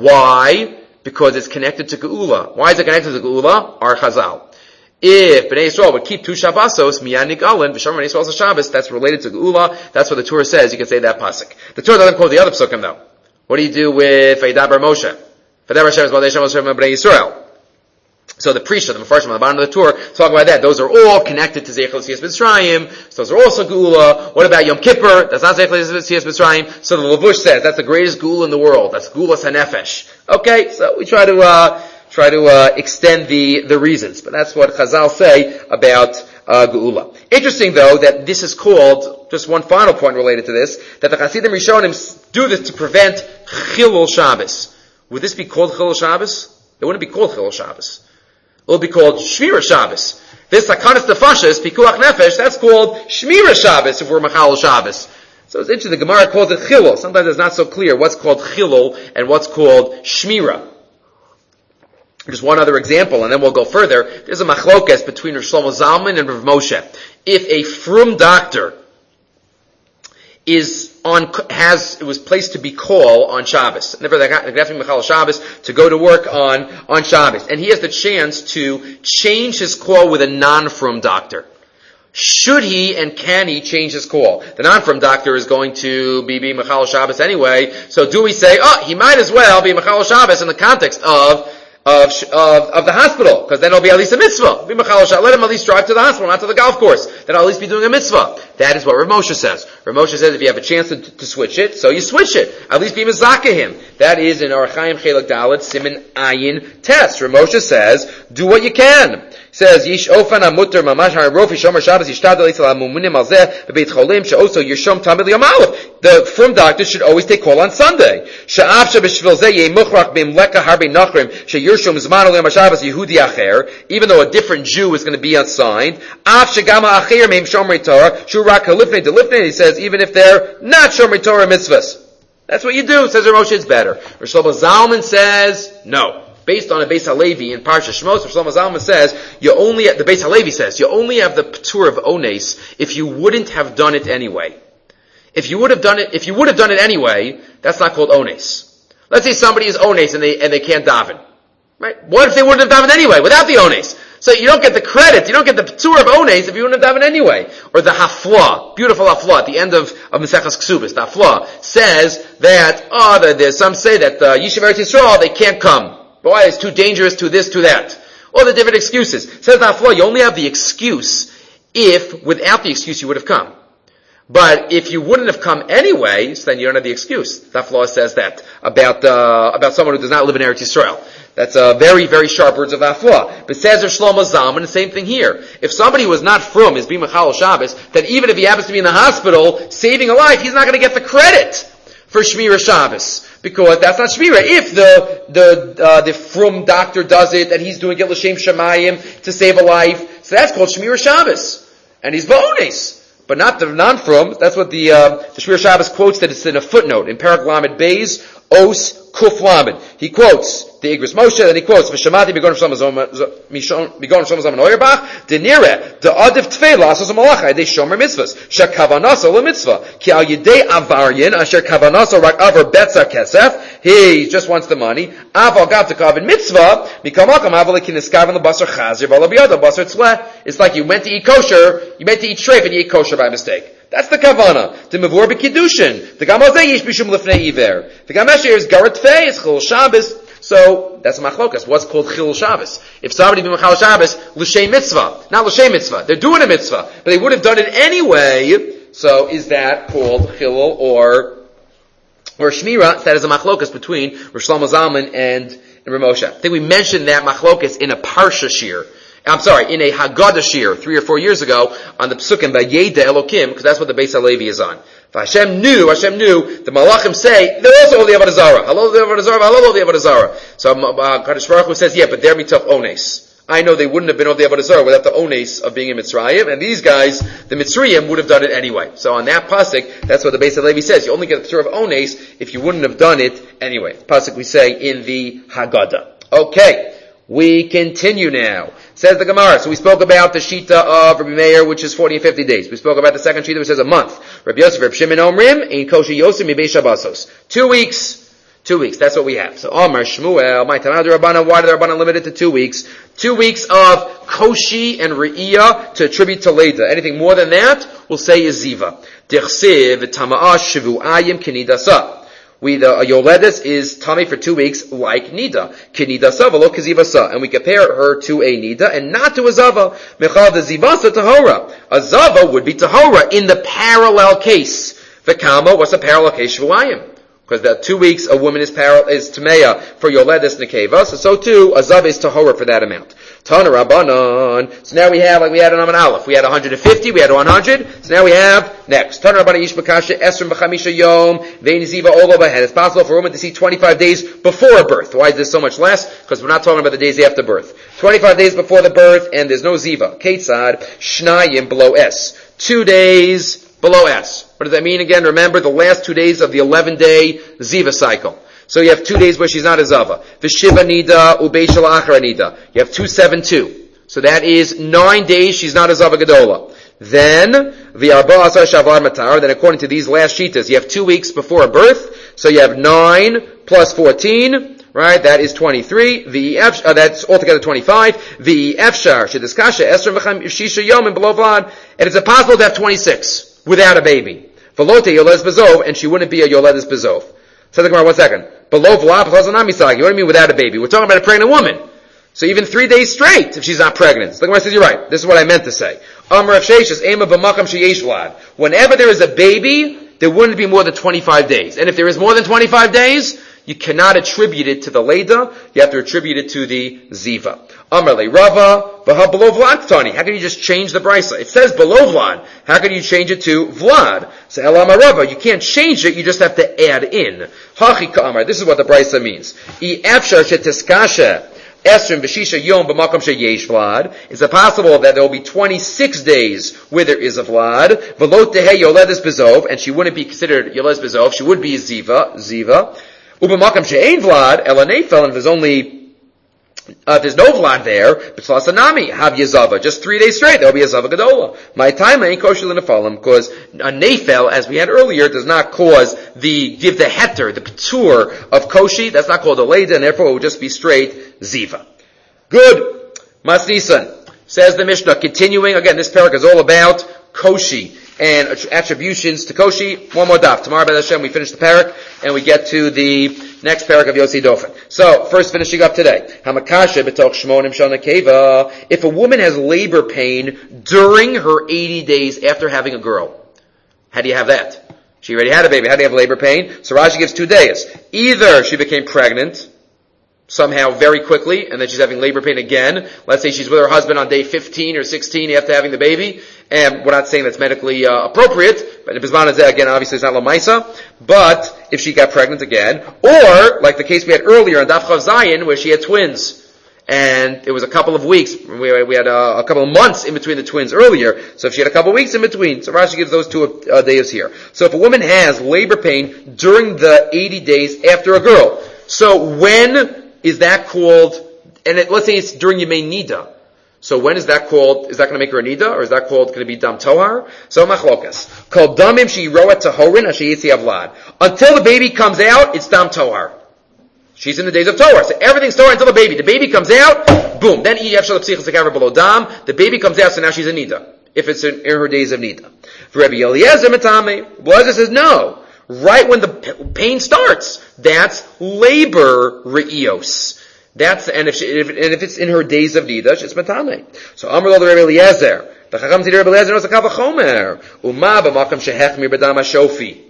Why? Because it's connected to Geula. Why is it connected to Geula? Our Chazal. If Bnei Yisrael would keep two Shabbosos, Miyan Nigalin, V'shamru Bnei Yisrael's Shabbos, that's related to Geula. That's what the Tur says. You can say that pasuk. The Tur doesn't quote the other psukim though. What do you do with Vaydaber Moshe? Vaydaber Hashem is V'adei Hashem Moshe Bnei Yisrael. So the Prisha, the Mefarshim on the bottom of the Tur, talk about that. Those are all connected to Zeichel Yetzias Mitzrayim. So those are also Geula. What about Yom Kippur? That's not Zeichel Yetzias Mitzrayim. So the Levush says that's the greatest Geula in the world. That's Geulas HaNefesh. Okay, so we try to uh try to uh extend the the reasons, but that's what Chazal say about uh Geula. Interesting though that this is called, just one final point related to this, that the Chasidim Rishonim do this to prevent Chilul Shabbos. Would this be called Chilul Shabbos? It wouldn't be called Chilul Shabbos. It will be called Shmira Shabbos. This Sakanas Tefashas, Pikuach Nefesh, that's called Shmira Shabbos if we're Machal Shabbos. So it's interesting, the Gemara calls it Chilul. Sometimes it's not so clear what's called Chilul and what's called Shmira. Just one other example, and then we'll go further. There's a machlokes between Rosh Shlomo Zalman and Rav Moshe. If a frum doctor is on, has, it was placed to be call on Shabbos. Never the Shabbos to go to work on, on Shabbos. And he has the chance to change his call with a non-frum doctor. Should he and can he change his call? The non-from doctor is going to be be Mechal Shabbos anyway, so do we say, oh, he might as well be Mechal Shabbos in the context of Of, of, of the hospital, because then it'll be at least a mitzvah. Be Mechal Shabbos. Let him at least drive to the hospital, not to the golf course. Then I'll at least be doing a mitzvah. That is what Rav Moshe says. Rav Moshe says if you have a chance to, to switch it, so you switch it. At least be mezakeh him. That is in Orach Chaim Chelek Dalet Siman Ayin Test. Rav Moshe says, do what you can. He says, Yish ofan amutter mamash ha'rofi shomer Shabbos yishtadel etzel ha'mumunim al zeh bebeit cholim she'oso yishom tamid liyom aleph. The from doctor should always take call on Sunday. She'af she'b'shvil zeh yeh muchrach b'imleka harbe nachrim she'yirshom zman liyom Shabbos Yehudi acher, even though a different Jew is going to be assigned. Af she'gama acher meim shomrei Torah shu rak halifnei delifnei. He says, even if they're not shomrei Torah mitzvahs. That's what you do, says Rav Moshe, it's better. Rav Shlomo Zalman says, no. Based on a Beis Halevi in Parsha Shmos, Rav Shlomo Zalman says, you only, the Beis Halevi says, you only have the Ptur of Ones if you wouldn't have done it anyway. If you would have done it, if you would have done it anyway, that's not called Ones. Let's say somebody is Ones and they, and they can't daven. Right? What if they wouldn't have davened anyway, without the Ones? So you don't get the credit, you don't get the Ptur of Ones if you wouldn't have davened anyway. Or the Hafla, beautiful Hafla, at the end of, of Maseches Ksubis, the Hafla says that, oh, there's some say that, uh, Yishuv Eretz Yisrael, they can't come. Why? It's too dangerous, to this, to that. All the different excuses. Says the Hafla, you only have the excuse if, without the excuse, you would have come. But if you wouldn't have come anyway, so then you don't have the excuse. The Hafla says that about, uh, about someone who does not live in Eretz Yisrael. That's uh, very, very sharp words of Hafla. But says Rav Shlomo Zalman, the same thing here. If somebody was not from is being Mechal Shabbos, then even if he happens to be in the hospital saving a life, he's not going to get the credit for Shmira Shabbos. Because that's not Shmira. If the, the, uh, the Frum doctor does it, and he's doing it L'Shem Shemayim to save a life, so that's called Shmira Shabbos. And he's Ba'ones. But not the non-Frum. That's what the, uh, the Shmira Shabbos quotes, that it's in a footnote. In Parak Lamed Beis, Os Kuf Lamed. He quotes the Igros Moshe, then he quotes, V'shamati Begon Shlomo Zalman Auerbach, Denire, the Adif Tfeila, Asos Malacha, Yedei Shomer Mitzvahs, Shekavanaso LeMitzvah, Ki Al Yedei Avaryin, Asher Kavanaso Rak Avar Betza Kesef, he just wants the money, Aval Gav Tekavin Mitzvah, Mikamakam Aval Kiniskavan LeBasar Chazir, Valabiyad LeBasar Tzleh. It's like you went to eat kosher, you meant to eat treif and you ate kosher by mistake. That's the kavana. The mavur b'kiddushin. The gamazeh yish b'shum lefnei iver. The gamesher is garat fei, it's chil Shabbos. So, that's a machlokas. What's called chil Shabbos? If somebody be machal Shabbos, l'shem mitzvah. Not l'shem mitzvah. They're doing a mitzvah. But they would have done it anyway. So, is that called chilul or, or shmira? That is a machlokas between Rosh Shlomo Zalman and, and Rav Moshe. I think we mentioned that machlokas in a parsha shir. I'm sorry, in a Haggadah shir three or four years ago on the Psukim by Yeda Elokim, because that's what the Beis Halevi is on. If Hashem knew, Hashem knew, the Malachim say, they're also all the Avodah Zarah. Hello, the Avodah Zarah, hello, the Avodah Zarah. So, uh, Kadosh Baruch Hu says, yeah, but they're mitach ones. I know they wouldn't have been all the Avodah Zarah without the ones of being in Mitzrayim, and these guys, the Mitzrayim, would have done it anyway. So on that pasuk, that's what the Beis Halevi says. You only get the P'tur of ones if you wouldn't have done it anyway. Pasuk we say in the Haggadah. Okay. We continue now. Says the Gemara. So we spoke about the Shita of Rabbi Meir, which is forty and fifty days. We spoke about the second Shita, which says a month. Rabbi Yosef, Rabbi Shimon Omrim, Ein Kosher Yosef Mibei Shabbosos. Two weeks. Two weeks. That's what we have. So Amar Shmuel, my Tanad Rabbanan, why did the Rabbanan limit it to two weeks? Two weeks of Koshi and Re'iyah to attribute to Leda. Anything more than that, we'll say is Ziva. Dichsiv, Tama'ash, Shavu'ayim, Kinidasa. We, the uh, Yoledes is tummy for two weeks like Nida. Kinidasa v'lo kizivasa. And we compare her to a Nida and not to a Zava. Mechal the Zivasa Tahora. A Zava would be Tahora in the parallel case. V'kama, what's a parallel case? Shvuayim. Because the two weeks a woman is par- is Tameya for Yoledes Nekeva. So, so too, a Zava is Tahora for that amount. Tana Rabbanon. So now we have, like we had an Aman Aleph. We had one hundred fifty, we had one hundred. So now we have, next. Tana Rabbanon Yish Bakasha, Esrim B'chamisha Yom, Vein Ziva Olo B'hen. It's possible for a woman to see twenty-five days before birth. Why is this so much less? Because we're not talking about the days after birth. twenty-five days before the birth, and there's no Ziva. Ketzad, Shnayim below S. Two days below S. What does that mean again? Remember the last two days of the eleven-day Ziva cycle. So you have two days where she's not a Zava. V'shiva nida, ubeishal achra nida. You have two, seven, two. So that is nine days she's not a Zava Gedola. Then, v'arba asar shavar matar, then according to these last shitas, you have two weeks before a birth. So you have nine plus fourteen, right? That is twenty-three. The F, uh, that's altogether twenty-five. The Efshar, Shediskasha, Esrim Shisha Yom and below Vlad. And it's impossible to have twenty-six without a baby. Velote Yoledes Bezov, and she wouldn't be a Yoledes Bezov. So the Gemara, one second. Below Vlad, What do you mean without a baby? We're talking about a pregnant woman. So even three days straight, if she's not pregnant. So the Gemara says, you're right. This is what I meant to say. Whenever there is a baby, there wouldn't be more than twenty-five days. And if there is more than twenty-five days, you cannot attribute it to the Leda. You have to attribute it to the Ziva. Amar le Rava, v'ha below Vlad Tani. How can you just change the brisa? It says below Vlad. How can you change it to Vlad? So Elama Rava, you can't change it, you just have to add in. Hachi Ka'amar. This is what the brisa means. I efshar sheteskasha. Esrim v'shisha yom b'makom sheyesh vlad. Is it possible that there will be twenty-six days where there is a vlad? V'lo tehei yoledes bezov, and she wouldn't be considered yoledes bezov. She would be a ziva, ziva. U'b'makom she'ein vlad elanefel, and there's only uh, there's no vlad there. B'tlasanami have yazava. Just three days straight there will be a zava gadola. My time ain't kosher l'nefalim, because a nefel, as we had earlier, does not cause the give the heter, the patur of koshi. That's not called a leda, and therefore it would just be straight ziva. Good. Masnisan says the Mishnah. Continuing again, this parak is all about koshi and attributions to koshi. One more daf. Tomorrow, B'ez Hashem, we finish the parak and we get to the next parak of Yossi Dofen. So, first finishing up today. Hamakasha b'toch shmonim shana keva. If a woman has labor pain during her eighty days after having a girl, how do you have that? She already had a baby. How do you have labor pain? So Rashi gives two days. Either she became pregnant somehow very quickly, and then she's having labor pain again. Let's say she's with her husband on day fifteen or sixteen after having the baby, and we're not saying that's medically uh, appropriate, but Bizman is again, obviously it's not Lamaisa, but if she got pregnant again, or, like the case we had earlier on Daf Chav Zayin, where she had twins, and it was a couple of weeks, we, we had a, a couple of months in between the twins earlier, so if she had a couple of weeks in between, so Rashi gives those two uh, days here. So if a woman has labor pain during the eighty days after a girl, so when is that called, and it, let's say it's during Yemei Nida. So when is that called, is that going to make her a Nida, or is that called going to be Dam Tohar? So machlokas. Called Damim She'iroa Tahorin Ashiyitzi Avlad. Until the baby comes out, it's Dam Tohar. She's in the days of Tohar. So everything's Tohar until the baby. The baby comes out, boom. Then Eyev Shalab Psichas Akavar below Dam. The baby comes out, so now she's a Nida. If it's in, in her days of Nida. For Rabbi Eliezer Matame, Eliezer says no. Right when the pain starts, that's labor re'ios. That's, and if, she, if, and if it's in her days of nida, it's matame. So, Amr lo Rabbi Eliezer. The Chacham Zidar Rabbi Eliezer knows a kav chomer. Uma b'makam shehechmir b'dam ha-shofi.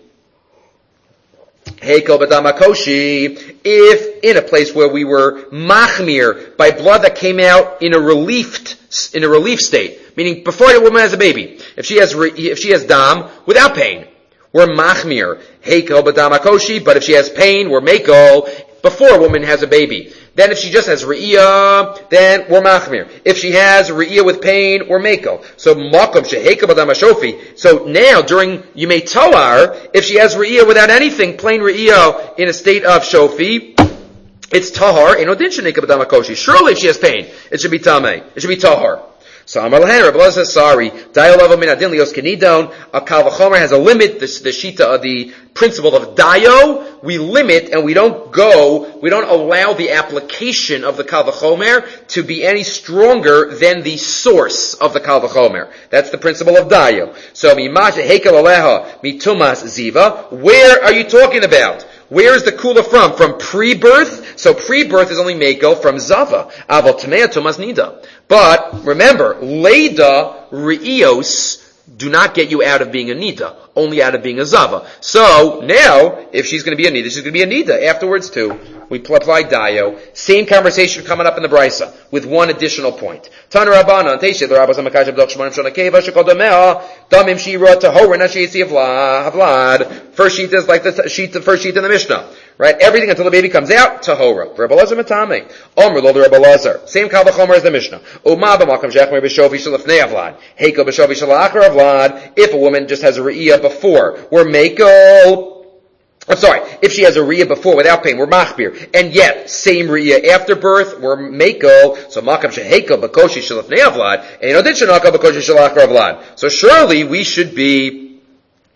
Hekel b'dam ha-koshi. If in a place where we were machmir by blood that came out in a relief, in a relief state, meaning before the woman has a baby, if she has, if she has dam without pain, we're machmir. Hekel b'dam ha-koshi. But if she has pain, we're meko before a woman has a baby. Then if she just has re'iyah, then we're machmir. If she has re'iyah with pain, we're meko. So makom shehekel b'dam ha-shofi. So now during Yimei Toar, if she has re'iyah without anything, plain re'iyah in a state of shofi, it's tahar. Enodin shehekel b'dam ha-koshi. Surely if she has pain, it should be tameh. It should be tahar. So Amar Lahan, Rabbi Elazar says, sorry, Dayo min adin lios kenidon, a kal v'chomer has a limit, the, the shita of the principle of Dayo, we limit and we don't go, we don't allow the application of the kal v'chomer to be any stronger than the source of the kal v'chomer. That's the principle of Dayo. So, mimash hekel aleha mitumas ziva, where are you talking about? Where is the kula from? From pre-birth? So pre-birth is only meko from zava. Aval tamea tumas nida. But remember, leda re'ios do not get you out of being a nida, only out of being a zava. So now, if she's going to be a nida, she's going to be a nida afterwards too. We apply dayo. Same conversation coming up in the brisa with one additional point. Tana Rabbana, Teishe the Rabbas Hamakashav Doch Shmonim Shana Keva Shekol Dameh Damim Shira Tahor Nashiyitzi Havlad. First sheet is like the sheet, the first sheet in the Mishnah, right? Everything until the baby comes out, Tahora. Rabbi Elazar Matame. Omer Lo Rabbi Elazar. Same Kal V'chomer as the Mishnah. Uma B'makam Shechmer B'Shovi Shalafnei Havlad. Heiko B'Shovi Shalachar Havlad. If a woman just has a re'iyah before, we're Meiko. I'm sorry, if she has a riyah before without pain, we're machbir. And yet, same riyah after birth, we're meko. So makam sheheko b'koshi shalafnei avlad. And you know, did shenaka b'koshi shalachar avlad. So surely we should be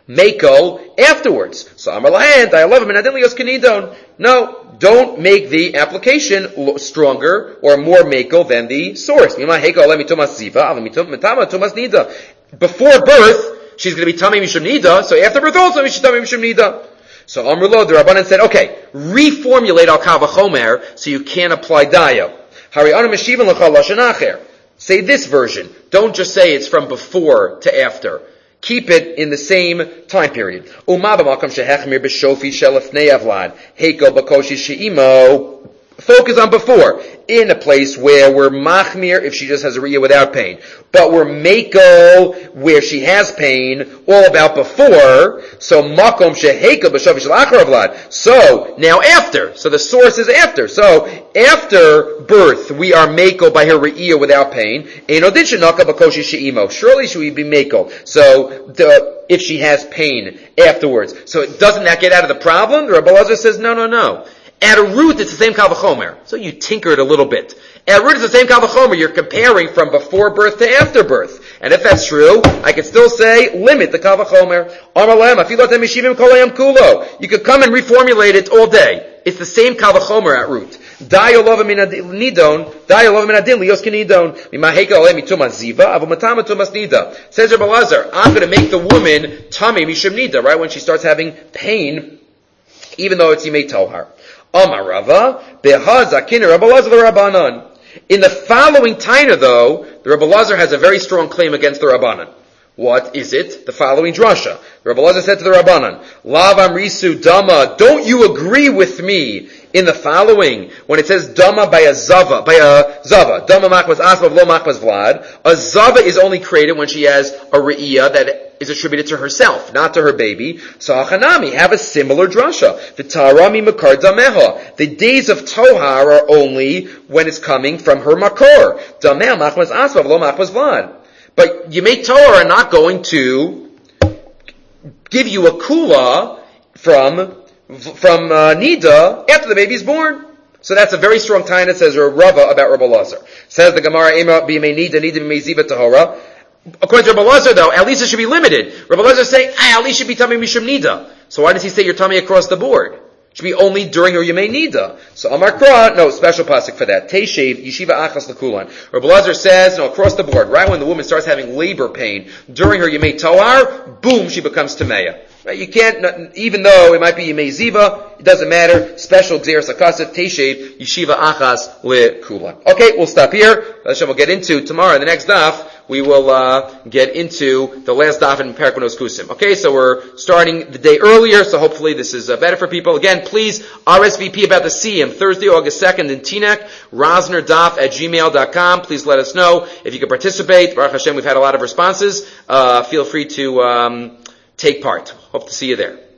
Mako afterwards. So Amar Lahan, I love him, and I didn't Kanidon. No, don't make the application stronger or more Mako than the source. Before birth, she's going to be Tamei Mishum Nida, so after birth also she's Tamei Mishum Nida. So Amrulo, the Rabbanan said, okay, reformulate al Kavachomer so you can't apply Dayo. Hari'ana Meshivan L'chal Lashon Acher. Say this version. Don't just say it's from before to after. Keep it in the same time period. Focus on before. In a place where we're machmir if she just has a riyah without pain. But we're mako where she has pain, all about before. So makom sheheka b'shofi shel achar vlad. So, now after. So the source is after. So, after birth, we are mako by her riyah without pain. Enodin shenaka b'koshi she'imo. Surely she would be mako. So, the, if she has pain afterwards. So, doesn't that get out of the problem? The Rabbi Elazar says, no, no, no. At a root, it's the same Kal V'chomer. So you tinker it a little bit. At a root, it's the same Kal V'chomer. You're comparing from before birth to after birth. And if that's true, I could still say, limit the Kal V'chomer. You could come and reformulate it all day. It's the same Kal V'chomer at root. Says Rabbi Elazar, I'm going to make the woman Tamei Mishum Nida, right, when she starts having pain, even though it's Yimei Tohar. Amar Rava, Behazakin Rabbi Elazar the Rabbanan. In the following taina, though, the Rabbi Elazar has a very strong claim against the Rabbanan. What is it? The following drasha. The Rabbi Elazar said to the Rabbanan, Lav Amrisu Dama, don't you agree with me in the following, when it says Dama by a Zava, by a Zava, Dama Machmas Asmav Lo Machmas Vlad, a Zava is only created when she has a Re'iyah that is attributed to herself, not to her baby. So Hachanami, have a similar drasha. The Tarami Makar Dameha. The days of Tohar are only when it's coming from her Makar. Dameh Machmas Asmav Lo Machmas Vlad. But Yemei Tohar are not going to give you a kula from from uh, Nida after the baby's born. So that's a very strong time that says Rava about Rabbi Elazar. Says the Gemara, Ema b'yemei Nida, Nida b'yemei Ziva Tahora. According to Rabbi Elazar, though, at least it should be limited. Rabbi Elazar is saying, ah, at least it should be Tamei Mishum Nida. So why does he say your tummy across the board? It should be only during your Yemei Nida. So Amar Kra, no, special pasuk for that. Teishev, Yeshiva Achas L'kulan. Rabbi Elazar says, no, across the board, right when the woman starts having labor pain, during her Yemei Tohar, boom, she becomes Tameya. Right? You can't, even though it might be Yemei Ziva, it doesn't matter. Special Gzeras HaKasav, Teishev, Yeshiva Achas L'kulan. Okay, we'll stop here. Hashem will get into tomorrow, the next daf, we will uh, get into the last daf in Perek Benos Kusim. Okay, so we're starting the day earlier, so hopefully this is uh, better for people. Again, please R S V P about the C M Thursday, August second in Teaneck, rosner daf at gmail dot com. Please let us know if you can participate. Baruch Hashem, we've had a lot of responses. Uh, feel free to um, take part. Hope to see you there.